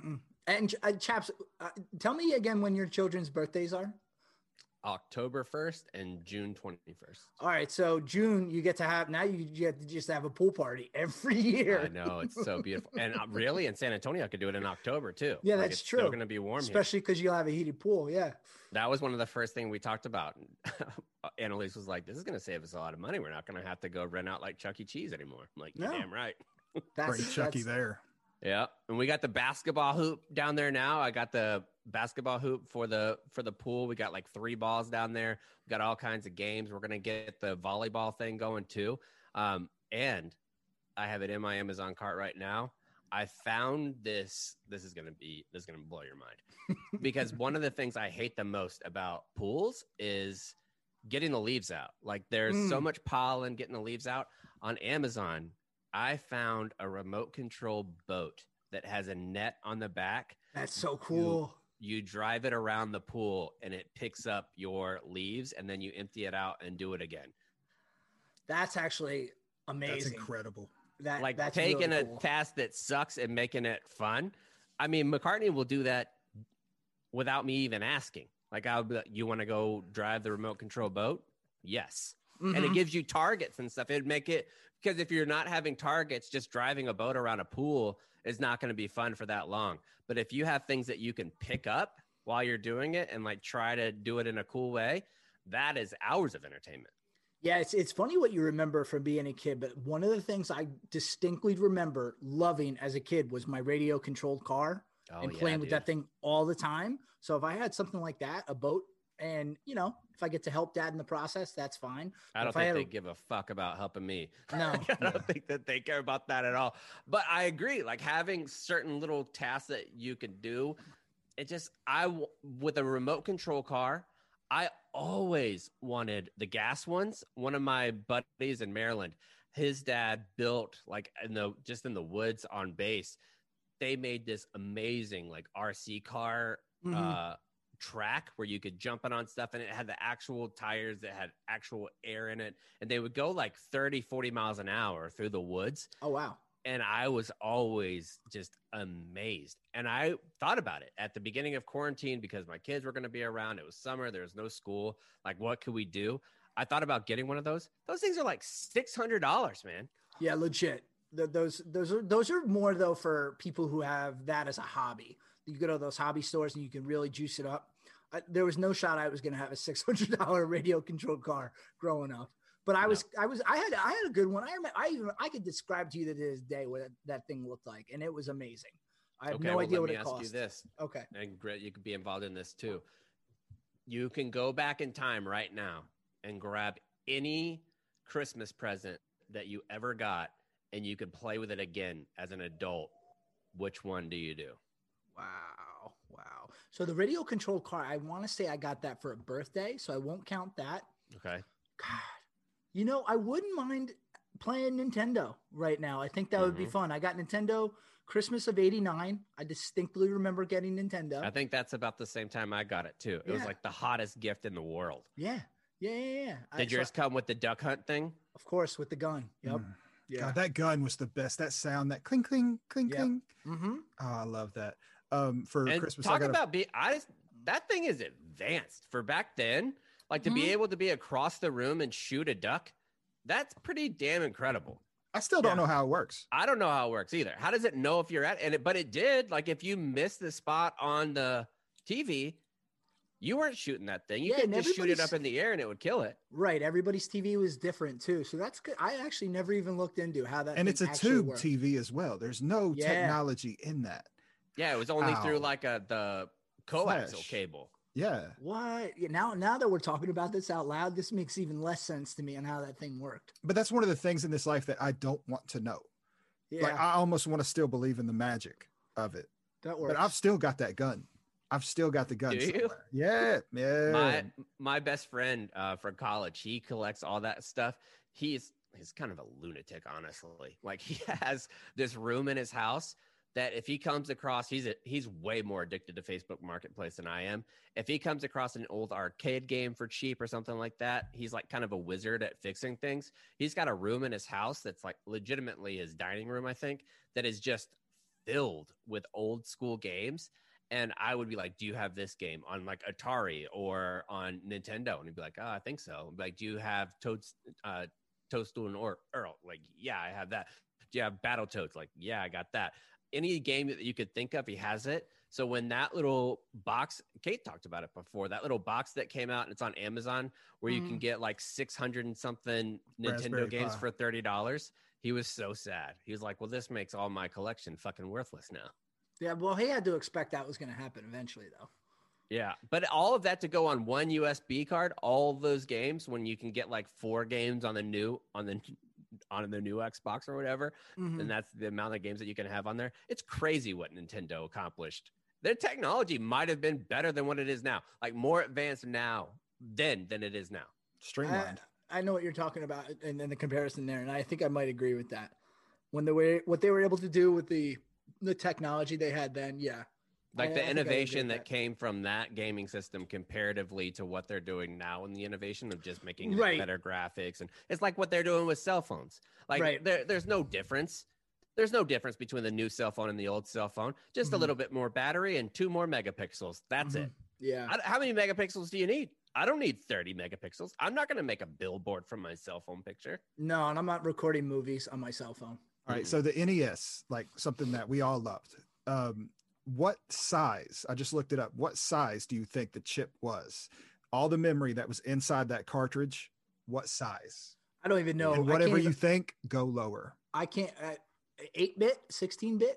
And uh, chaps, uh, tell me again when your children's birthdays are. October first and June twenty-first. All right, so June you get to have now you get to just have a pool party every year. I know, it's so beautiful, and uh, really in San Antonio I could do it in October too. Yeah, like, that's it's true. Still going to be warm, especially because you'll have a heated pool. Yeah, that was one of the first things we talked about. Annalise was like, "This is going to save us a lot of money. We're not going to have to go rent out like Chuck E. Cheese anymore." I'm like, "You're No. damn right." that's Great Chucky that's, there. Yeah, and we got the basketball hoop down there now. I got the basketball hoop for the for the pool. We got like three balls down there. We got all kinds of games. We're gonna get the volleyball thing going too. Um, and I have it in my Amazon cart right now. I found this. This is gonna be. This is gonna blow your mind because one of the things I hate the most about pools is getting the leaves out. Like there's Mm. so much pollen getting the leaves out. On Amazon, I found a remote control boat that has a net on the back. that's so cool. You, you drive it around the pool and it picks up your leaves and then you empty it out and do it again. That's actually amazing. That's incredible. That Like that's taking really a cool. task that sucks and making it fun. I mean, McCartney will do that without me even asking. Like, I'll be like, you want to go drive the remote control boat? Yes. And it Mhm. gives you targets and stuff. It'd make it, because if you're not having targets, just driving a boat around a pool is not going to be fun for that long. But if you have things that you can pick up while you're doing it and like try to do it in a cool way, that is hours of entertainment. Yeah, it's it's funny what you remember from being a kid, but one of the things I distinctly remember loving as a kid was my radio controlled car Oh, and yeah, playing with dude. that thing all the time. So if I had something like that, a boat, and you know, if I get to help dad in the process, that's fine. I But don't if I think had they a- give a fuck about helping me. No. I don't think that they care about that at all. But I agree. Like having certain little tasks that you can do, it just, I, w- with a remote control car, I always wanted the gas ones. One of my buddies in Maryland, his dad built like in the, just in the woods on base, they made this amazing like R C car, Mhm. uh, track where you could jump it on stuff, and it had the actual tires that had actual air in it, and they would go like thirty, forty miles an hour through the woods. Oh wow. And I was always just amazed. And I thought about it at the beginning of quarantine because my kids were going to be around. It was summer. There was no school. Like, what could we do? I thought about getting one of those. Those things are like six hundred dollars, man. Yeah, legit. Th- those those are those are more though for people who have that as a hobby. You go to those hobby stores and you can really juice it up. I, there was no shot I was going to have a six hundred dollars radio controlled car growing up, but I No. was I was I had I had a good one. I remember, I even I could describe to you to this day what that, that thing looked like, and it was amazing. I have Okay, no well, idea let what me it ask cost. you this, Okay. and Grit, you could be involved in this too. You can go back in time right now and grab any Christmas present that you ever got, and you could play with it again as an adult. Which one do you do? Wow. Wow. So the radio controlled car, I want to say I got that for a birthday, so I won't count that. Okay. God, you know, I wouldn't mind playing Nintendo right now. I think that would be Mhm. fun. I got Nintendo Christmas of eighty-nine. I distinctly remember getting Nintendo. I think that's about the same time I got it too. It was Yeah. like the hottest gift in the world. Yeah. Yeah. Yeah. yeah. I- Did so- yours come with the duck hunt thing? Of course, with the gun. Yep. Mm. Yeah. God, that gun was the best. That sound, that clink, clink, clink, Yep. clink. Mm-hmm. Oh, I love that. Um, for And Christmas, I talk got a- about be I just that thing is advanced for back then. Like to be Mhm. able to be across the room and shoot a duck, that's pretty damn incredible. I still don't Yeah. know how it works. I don't know how it works either. How does it know if you're at and it, but it did. Like if you missed the spot on the T V, you weren't shooting that thing. You Yeah, could and just shoot it everybody's- up in the air and it would kill it. Right. Everybody's T V was different too. So that's good. I actually never even looked into how that And thing it's a actually tube worked. T V as well. There's no Yeah. technology in that. Yeah, it was only Ow. through like a the coaxial Flash. cable. Yeah. What? Yeah, now, now that we're talking about this out loud, this makes even less sense to me on how that thing worked. But that's one of the things in this life that I don't want to know. Yeah, Like I almost want to still believe in the magic of it. that works. But I've still got that gun. I've still got the gun. Do you? somewhere. Yeah. Yeah. My my best friend uh, from college, he collects all that stuff. He's he's kind of a lunatic, honestly. Like he has this room in his house that if he comes across, he's a, he's way more addicted to Facebook Marketplace than I am. If he comes across an old arcade game for cheap or something like that, he's like kind of a wizard at fixing things. He's got a room in his house that's like legitimately his dining room, I think, that is just filled with old school games. And I would be like, do you have this game on like Atari or on Nintendo? And he'd be like, oh, I think so. I'd be like, do you have Toads, uh, Toadstool and or- Earl? Like, yeah, I have that. Do you have Battletoads? Like, yeah, I got that. Any game that you could think of, he has it. So when that little box, Kate talked about it before, that little box that came out and it's on Amazon where mm-hmm. you can get like six hundred and something Nintendo Raspberry games Pi. for thirty dollars. He was so sad. He was like, well, this makes all my collection fucking worthless now. Yeah, well, he had to expect that was going to happen eventually, though. Yeah, but all of that to go on one U S B card, all those games, when you can get like four games on the new on the on the new Xbox or whatever, mm-hmm. and that's the amount of games that you can have on there. It's crazy what Nintendo accomplished. Their technology might have been better than what it is now, like more advanced now then than it is now. Streamlined. I, I know what you're talking about, and, and the comparison there, and I think I might agree with that. When they were what they were able to do with the the technology they had then, yeah. Like I, the I innovation that. that came from that gaming system comparatively to what they're doing now, and the innovation of just making right. better graphics. And it's like what they're doing with cell phones. Like right. there, there's no difference. There's no difference between the new cell phone and the old cell phone. Just mm-hmm. a little bit more battery and two more megapixels. That's mm-hmm. it. Yeah. I, how many megapixels do you need? I don't need thirty megapixels. I'm not going to make a billboard from my cell phone picture. No, and I'm not recording movies on my cell phone. All right. So the N E S, like something that we all loved. Um, what size? I just looked it up. What size do you think the chip was? All the memory that was inside that cartridge. What size? I don't even know. And whatever you even, think, go lower. I can't. Uh, eight bit, sixteen bit.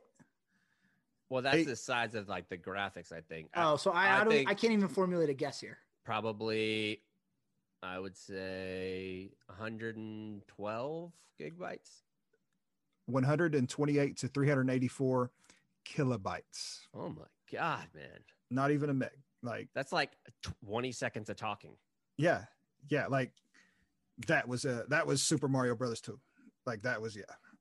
Well, that's Eight. the size of like the graphics, I think. Oh, so I, I, I don't. I can't even formulate a guess here. Probably, I would say one hundred twelve gigabytes. one hundred twenty-eight to three hundred eighty-four kilobytes. Oh my God, man. Not even a meg. Like that's like twenty seconds of talking. Yeah. Yeah. Like that was a, that was Super Mario Brothers two. Like that was, yeah.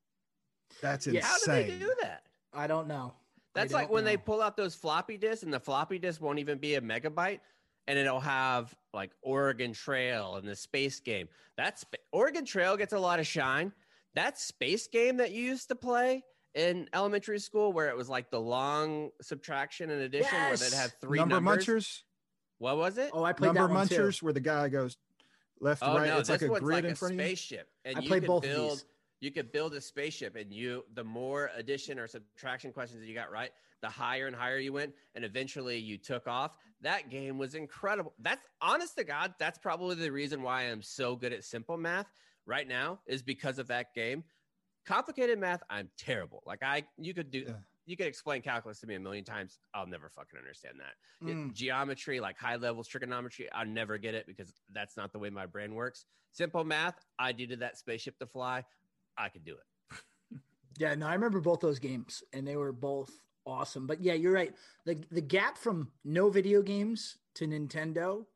That's insane. Yeah, how did they do that? I don't know. That's I like when know. they pull out those floppy disks and the floppy disk won't even be a megabyte. And it'll have like Oregon Trail and the space game. That's Oregon Trail gets a lot of shine. That space game that you used to play in elementary school, where it was like the long subtraction and addition, yes! where they'd have three number numbers. munchers. What was it? Oh, I played number that one munchers, too. where the guy goes left to oh, right. No, it's like a one's grid like in a front spaceship, and I you played could both build. of these. You could build a spaceship, and you the more addition or subtraction questions that you got right, the higher and higher you went, and eventually you took off. That game was incredible. That's honest to God, that's probably the reason why I'm so good at simple math right now is because of that game. Complicated math, I'm terrible. Like I, you could do, yeah. you could explain calculus to me a million times. I'll never fucking understand that. Mm. Geometry, like high levels trigonometry, I never get it because that's not the way my brain works. Simple math, I did that spaceship to fly. I could do it. Yeah, no, I remember both those games, and they were both awesome. But yeah, you're right. The the gap from no video games to Nintendo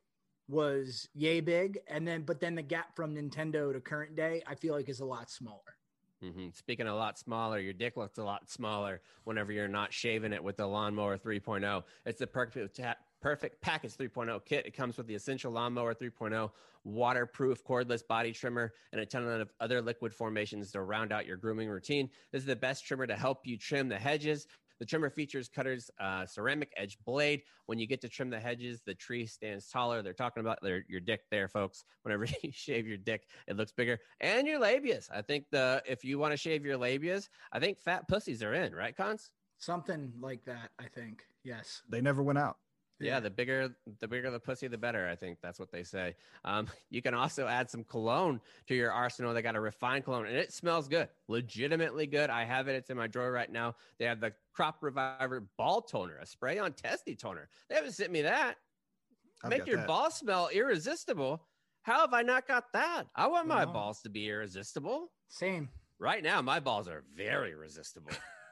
was yay big, and then but then the gap from Nintendo to current day, I feel like is a lot smaller. Mm-hmm. Speaking of a lot smaller, your dick looks a lot smaller whenever you're not shaving it with the Lawnmower three point oh. It's the perfect perfect package three point oh kit. It comes with the essential Lawnmower three point oh, waterproof cordless body trimmer, and a ton of other liquid formations to round out your grooming routine. This is the best trimmer to help you trim the hedges. The trimmer features Cutter's uh, ceramic edge blade. When you get to trim the hedges, the tree stands taller. They're talking about their, your dick there, folks. Whenever you shave your dick, it looks bigger. And your labias. I think the if you want to shave your labias, I think fat pussies are in, right, Cons? Something like that, I think. Yes. They never went out. Yeah, yeah, the bigger the bigger the pussy, the better. I think that's what they say. Um, you can also add some cologne to your arsenal. They got a refined cologne, and it smells good, legitimately good. I have it. It's in my drawer right now. They have the Crop Reviver Ball Toner, a spray-on testy toner. They haven't sent me that. I've Make your that. balls smell irresistible. How have I not got that? I want my Wow. balls to be irresistible. Same. Right now, my balls are very resistible.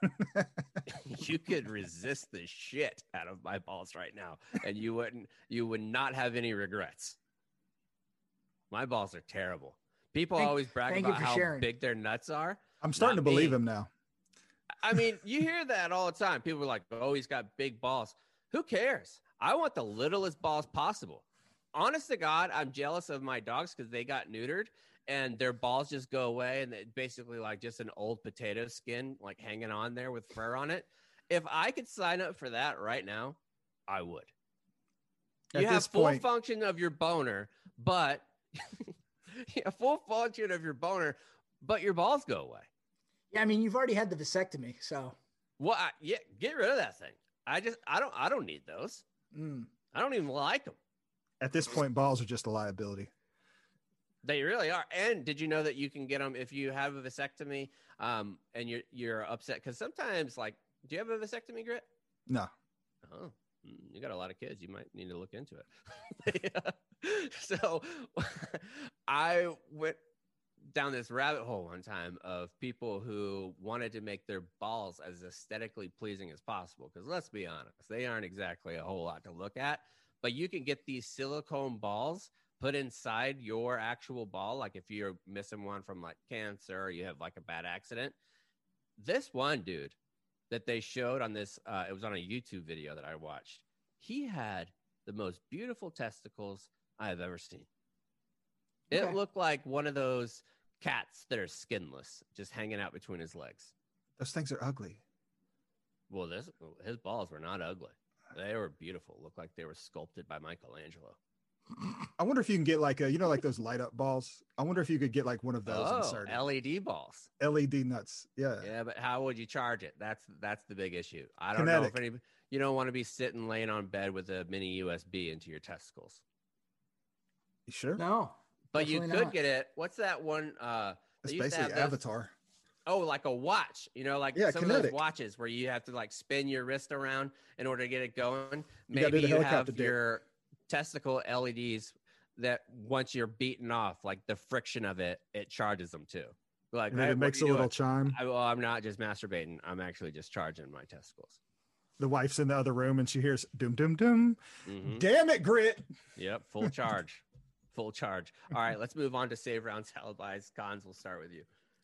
You could resist the shit out of my balls right now, and you wouldn't. You would not have any regrets. My balls are terrible. People Thank- always brag thank you about for how sharing. big their nuts are. I'm starting Not to believe me. him now. I mean, you hear that all the time. People are like, "Oh, he's got big balls." Who cares? I want the littlest balls possible. Honest to God, I'm jealous of my dogs because they got neutered, and their balls just go away, and it's basically like just an old potato skin, like hanging on there with fur on it. If I could sign up for that right now, I would. At You have this full point- function of your boner, but yeah, full function of your boner, but your balls go away. Yeah, I mean, you've already had the vasectomy, so. Well, I, yeah, get rid of that thing. I just, I don't, I don't need those. Mm. I don't even like them. At this point, balls are just a liability. They really are. And did you know that you can get them if you have a vasectomy, um, and you're you're upset because sometimes, like, do you have a vasectomy, Grit? No. Oh, you got a lot of kids. You might need to look into it. Yeah. So I went down this rabbit hole one time of people who wanted to make their balls as aesthetically pleasing as possible. Because let's be honest, they aren't exactly a whole lot to look at. But you can get these silicone balls put inside your actual ball. Like if you're missing one from like cancer or you have like a bad accident. This one dude that they showed on this, uh, it was on a YouTube video that I watched. He had the most beautiful testicles I have ever seen. It Okay. looked like one of those cats that are skinless, just hanging out between his legs. Those things are ugly. Well, this his balls were not ugly. They were beautiful. Looked like they were sculpted by Michelangelo. I wonder if you can get like a, you know, like those light up balls. I wonder if you could get like one of those Oh, inserted. L E D balls. L E D nuts. Yeah. Yeah, but how would you charge it? That's that's the big issue. I don't know if Kinetic. any, you don't want to be sitting laying on bed with a mini U S B into your testicles. You sure? No. But you Definitely could not. get it. What's that one? Uh, It's they used to basically have those- Avatar. Oh, like a watch, you know, like Yeah, some of kinetic. those watches where you have to like spin your wrist around in order to get it going. You gotta do Maybe the you have helicopter dip. your testicle L E Ds that once you're beaten off, like the friction of it, it charges them too. Like, And then hey, it what makes are a you little doing? chime. I, well, I'm not just masturbating. I'm actually just charging my testicles. The wife's in the other room and she hears doom, doom, doom. Mhm. Damn it, Grit. Yep, full charge. Full charge. All right, let's move on to save round salad buys. Cons, we'll start with you.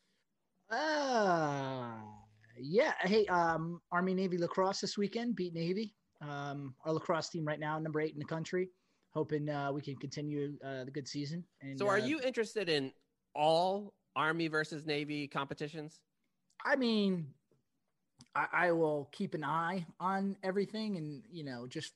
Uh, yeah. Hey, um, Army Navy lacrosse this weekend beat Navy. Um, our lacrosse team right now, number eight in the country. Hoping uh, we can continue uh, the good season. And, So, are uh, you interested in all Army versus Navy competitions? I mean, I, I will keep an eye on everything, and you know, just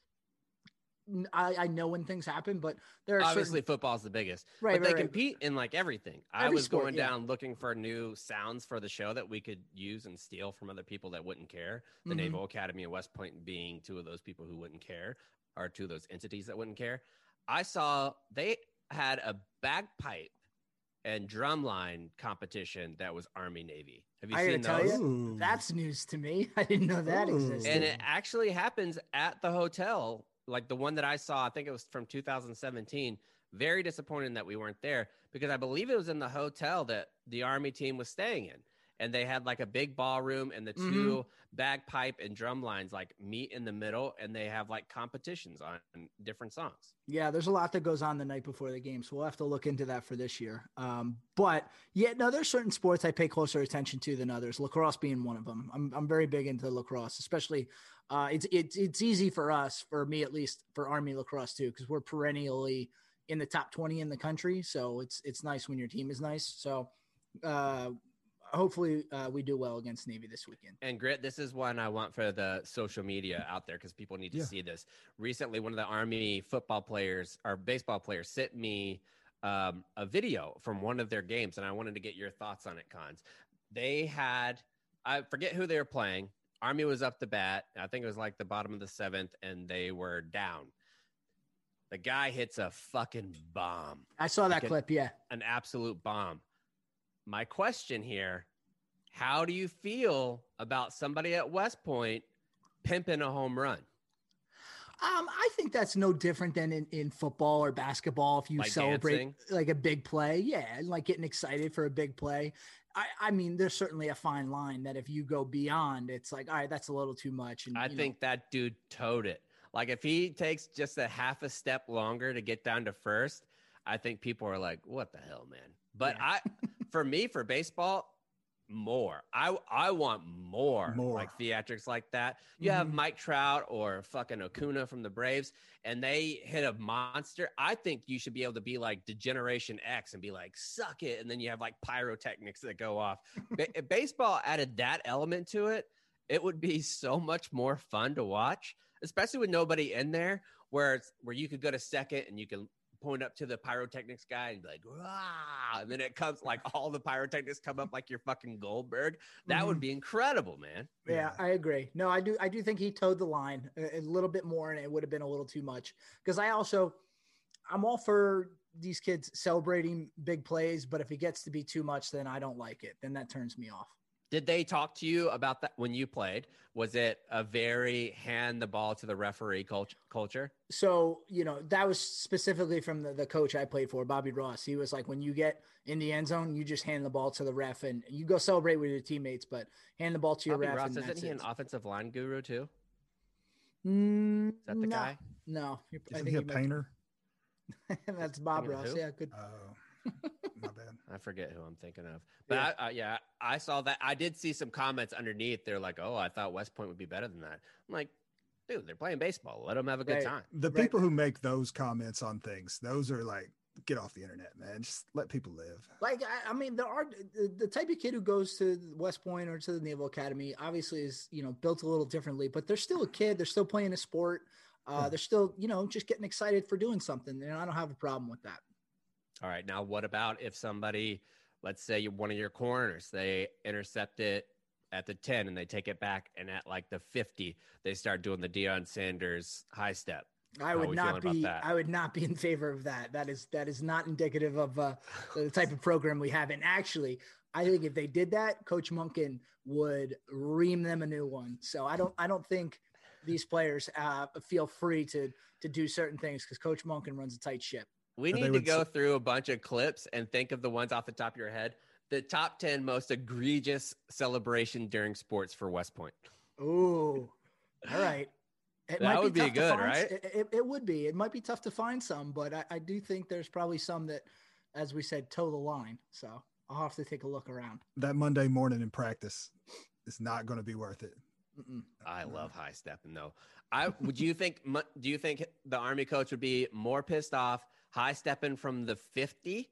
I, I know when things happen, but there are Obviously, certain, football's the biggest, right, but they right, right. compete in like everything. I Every was sport, going yeah. down looking for new sounds for the show that we could use and steal from other people that wouldn't care. The Mhm. Naval Academy and West Point being two of those people who wouldn't care, or two of those entities that wouldn't care. I saw they had a bagpipe and drumline competition that was Army Navy. Have you I gotta seen tell those? you, Ooh. that's news to me. I didn't know that Ooh. existed. And it actually happens at the hotel. Like the one that I saw, I think it was from two thousand seventeen. Very disappointed that we weren't there because I believe it was in the hotel that the Army team was staying in. And they had like a big ballroom and the Mhm. two bagpipe and drum lines like meet in the middle and they have like competitions on different songs. Yeah, there's a lot that goes on the night before the game, so we'll have to look into that for this year. Um, but yeah, no, there's certain sports I pay closer attention to than others. Lacrosse being one of them. I'm I'm very big into lacrosse, especially. Uh, it's it's it's easy for us, for me at least, for Army lacrosse too, because we're perennially in the top twenty in the country. So it's it's nice when your team is nice. So uh, hopefully uh, we do well against Navy this weekend. And Grit, this is one I want for the social media out there because people need to Yeah. see this. Recently, one of the Army football players or baseball players sent me um, a video from one of their games, and I wanted to get your thoughts on it, Cons. They had, I forget who they were playing. Army was up the bat. I think it was like the bottom of the seventh, and they were down. The guy hits a fucking bomb, I saw that Like a- clip. Yeah. an absolute bomb. My question here, how do you feel about somebody at West Point pimping a home run? Um, I think that's no different than in, in football or basketball. If you Like celebrate dancing? like a big play, yeah, and like getting excited for a big play. I, I mean, there's certainly a fine line that if you go beyond, it's like, all right, that's a little too much. And I you know, think that dude towed it. Like if he takes just a half a step longer to get down to first, I think people are like, what the hell, man? But Yeah. I, for me, for baseball, more. I I want more, More. like theatrics like that. You have Mike Trout or fucking Acuna from the Braves, and they hit a monster. I think you should be able to be like Degeneration X and be like, suck it. And then you have like pyrotechnics that go off. Ba- if baseball added that element to it, it would be so much more fun to watch, especially with nobody in there, where it's, where you could go to second and you can point up to the pyrotechnics guy and be like, "Wah!" And then it comes like all the pyrotechnics come up like you're fucking Goldberg. That Mhm. would be incredible, man. Yeah, Yeah. I agree. No, I do. I do think he towed the line a, a little bit more, and it would have been a little too much. Because I also, I'm all for these kids celebrating big plays, but if it gets to be too much, then I don't like it. Then that turns me off. Did they talk to you about that when you played? Was it a very hand the ball to the referee cult- culture? So, you know, that was specifically from the, the coach I played for, Bobby Ross. He was like, when you get in the end zone, you just hand the ball to the ref and you go celebrate with your teammates, but hand the ball to your Bobby ref. Ross, and isn't that's he an it. offensive line guru too? Mm, Is that the no, guy? No. I Isn't think he a might- painter? That's Bob Thinking of Ross. who? Yeah, good. Oh, my bad. I forget who I'm thinking of. But Yeah. I, uh, yeah, I saw that. I did see some comments underneath. They're like, "Oh, I thought West Point would be better than that." I'm like, dude, they're playing baseball. Let them have a good Right. time. The Right. people who make those comments on things, those are like, get off the internet, man. Just let people live. Like, I, I mean, there are the, the type of kid who goes to West Point or to the Naval Academy, obviously is, you know, built a little differently, but they're still a kid. They're still playing a sport. Uh, Yeah. They're still, you know, just getting excited for doing something. And I don't have a problem with that. All right. Now, what about if somebody, let's say you're one of your corners, they intercept it at the ten and they take it back, and at like the fifty, they start doing the Deion Sanders high step. I How would we not feeling be, about that? I would not be in favor of that. That is, that is not indicative of uh, the type of program we have. And actually, I think if they did that, Coach Monken would ream them a new one. So I don't, I don't think these players uh, feel free to, to do certain things because Coach Monken runs a tight ship. We Or they need to would go s- through a bunch of clips and think of the ones off the top of your head. The top ten most egregious celebration during sports for West Point. Ooh, all right. It That would be tough to good, find- right? It, it, it would be. It might be tough to find some, but I, I do think there's probably some that, as we said, toe the line. So I'll have to take a look around. That Monday morning in practice is not going to be worth it. Mm-mm. I love high stepping though. I would you think mu- do you think the Army coach would be more pissed off high stepping from the fifty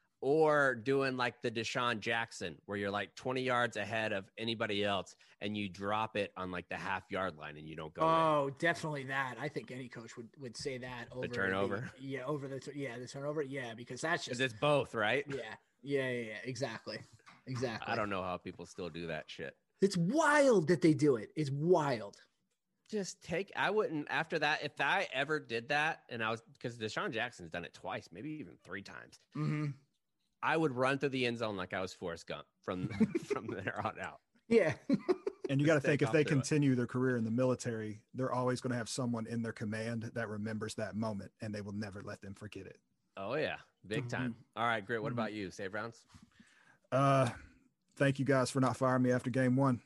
or doing like the Deshaun Jackson where you're like twenty yards ahead of anybody else and you drop it on like the half yard line and you don't go in? Oh, definitely that. I think any coach would, would say that over turnover? yeah, over the tur- yeah the turnover. Yeah, because that's Because just it's both, right? yeah, yeah, yeah, yeah, exactly, exactly. I don't know how people still do that shit. It's wild that they do it. It's wild. Just take. I wouldn't after that. If I ever did that, and I was because Deshaun Jackson's done it twice, maybe even three times. Mm-hmm. I would run through the end zone like I was Forrest Gump from from there on out. Yeah. And you got to Just think take if off they through it. continue their career in the military, they're always going to have someone in their command that remembers that moment and they will never let them forget it. Oh yeah, big time. All right, Grit. What Mhm. about you? Save rounds. Uh, thank you guys for not firing me after game one.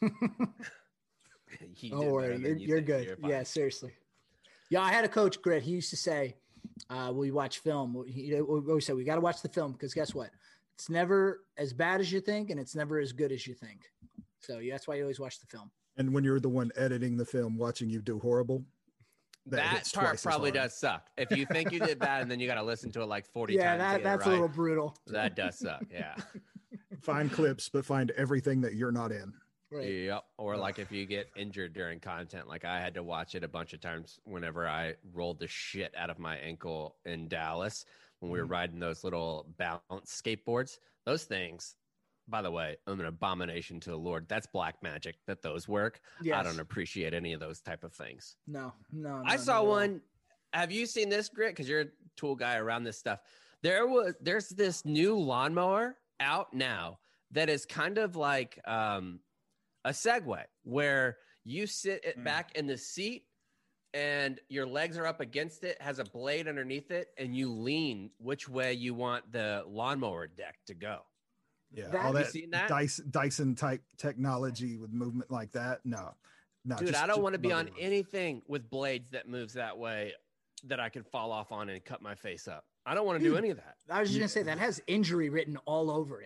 You Don't did worry, better you're, than you you're think. good. You're fine. Yeah, seriously. Yeah, I had a coach, Grit. He used to say, uh, "We watch film." He we always said we got to watch the film because guess what? It's never as bad as you think, and it's never as good as you think. So yeah, that's why you always watch the film. And when you're the one editing the film, watching you do horrible, That, hits part twice as probably hard. does suck. If you think you did bad and then you got to listen to it like forty Yeah, times, to that, get it that's right, a little brutal. that does suck. Yeah. Find clips, but find everything that you're not in. Right. Yep. Or like if you get injured during content, like I had to watch it a bunch of times whenever I rolled the shit out of my ankle in Dallas when we were Mhm. riding those little bounce skateboards. Those things, by the way, I'm an abomination to the Lord. That's black magic that those work. Yes. I don't appreciate any of those type of things. No, no. I no, saw not at all. one. Have you seen this, Grit? Because you're a tool guy around this stuff. There was there's this new lawnmower out now that is kind of like um, a Segway where you sit it Mm. back in the seat and your legs are up against it, has a blade underneath it, and you lean which way you want the lawnmower deck to go. Yeah, That- all You that seen that? Dyson, Dyson type technology with movement like that. No, no, Dude, just- I don't just want to be on mother- anything with blades that moves that way that I could fall off on and cut my face up. I don't want to do Dude. any of that. I was just Yeah. gonna say that has injury written all over it.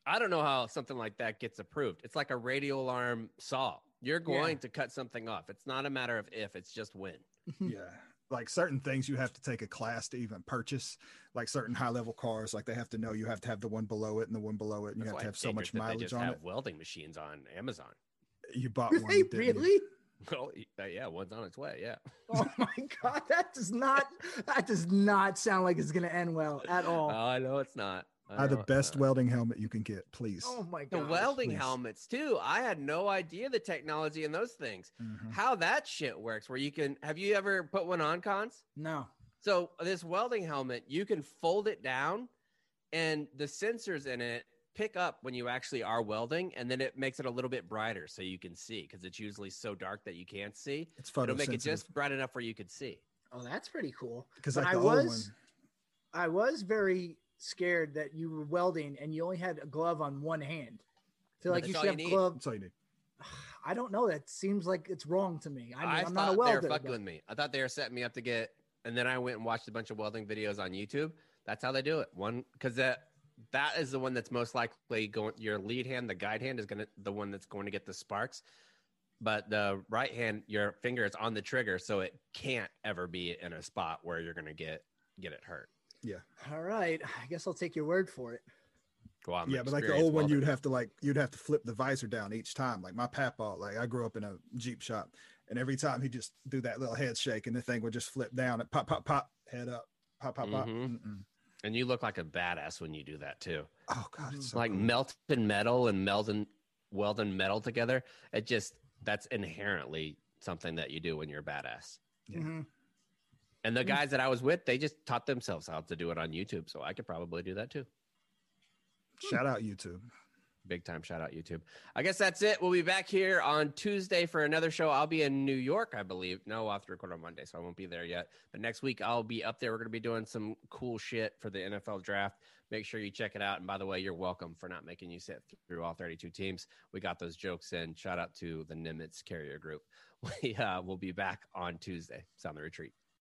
I don't know how something like that gets approved. It's like a radio alarm saw. You're going Yeah. to cut something off. It's not a matter of if, it's just when. Yeah. Like certain things you have to take a class to even purchase, like certain high level cars, like they have to know you have to have the one below it and the one below it. And you That's have why to I have so figured much that they mileage just on have it. welding machines on Amazon. You bought Do one. they didn't you? really? Well, uh, yeah, one's on its way. Yeah. Oh my god, that does not that does not sound like it's gonna end well at all. Oh, I know it's not. I Buy the know it's best not. welding helmet you can get, please. Oh my The god. welding please. helmets too. I had no idea the technology in those things. Mhm. How that shit works. Where you can have you ever put one on, Cons? No. So this welding helmet, you can fold it down, and the sensors in it pick up when you actually are welding, and then it makes it a little bit brighter so you can see, because it's usually so dark that you can't see. It's It'll make it photosensitive. just bright enough where you could see. Oh, that's pretty cool. Because But like I the old was one, I was very scared that you were welding and you only had a glove on one hand. I feel But like you that's should all have you need. glove. that's all you need. I don't know. That seems like it's wrong to me. I mean, I I'm thought not a they welder. were fucking but- with me. I thought they were setting me up to get, and then I went and watched a bunch of welding videos on YouTube. That's how they do it. One, because that that is the one that's most likely going. Your lead hand, the guide hand, is gonna the one that's going to get the sparks. But the right hand, your finger is on the trigger, so it can't ever be in a spot where you're gonna get get it hurt. All right. I guess I'll take your word for it. Well, I'm Yeah, but like the experienced old one, welder. you'd have to like you'd have to flip the visor down each time. Like my papa, like I grew up in a Jeep shop, and every time he just do that little head shake, and the thing would just flip down and pop, pop, pop, head up, pop, pop, pop. Mhm. Mm-mm. And you look like a badass when you do that too. Oh god, it's so Like cool. melting metal and melting welding metal together. It just that's inherently something that you do when you're a badass. Yeah. Mhm. And the guys that I was with, they just taught themselves how to do it on YouTube. So I could probably do that too. Shout out YouTube. Big time shout out YouTube. I guess that's it. We'll be back here on Tuesday for another show. I'll be in New York, I believe. No, I'll have to record on Monday, so I won't be there yet. But next week I'll be up there. We're going to be doing some cool shit for the N F L draft. Make sure you check it out. And by the way, you're welcome for not making you sit through all thirty-two teams. We got those jokes in. Shout out to the Nimitz Carrier Group. We uh, will be back on Tuesday. Sound the retreat.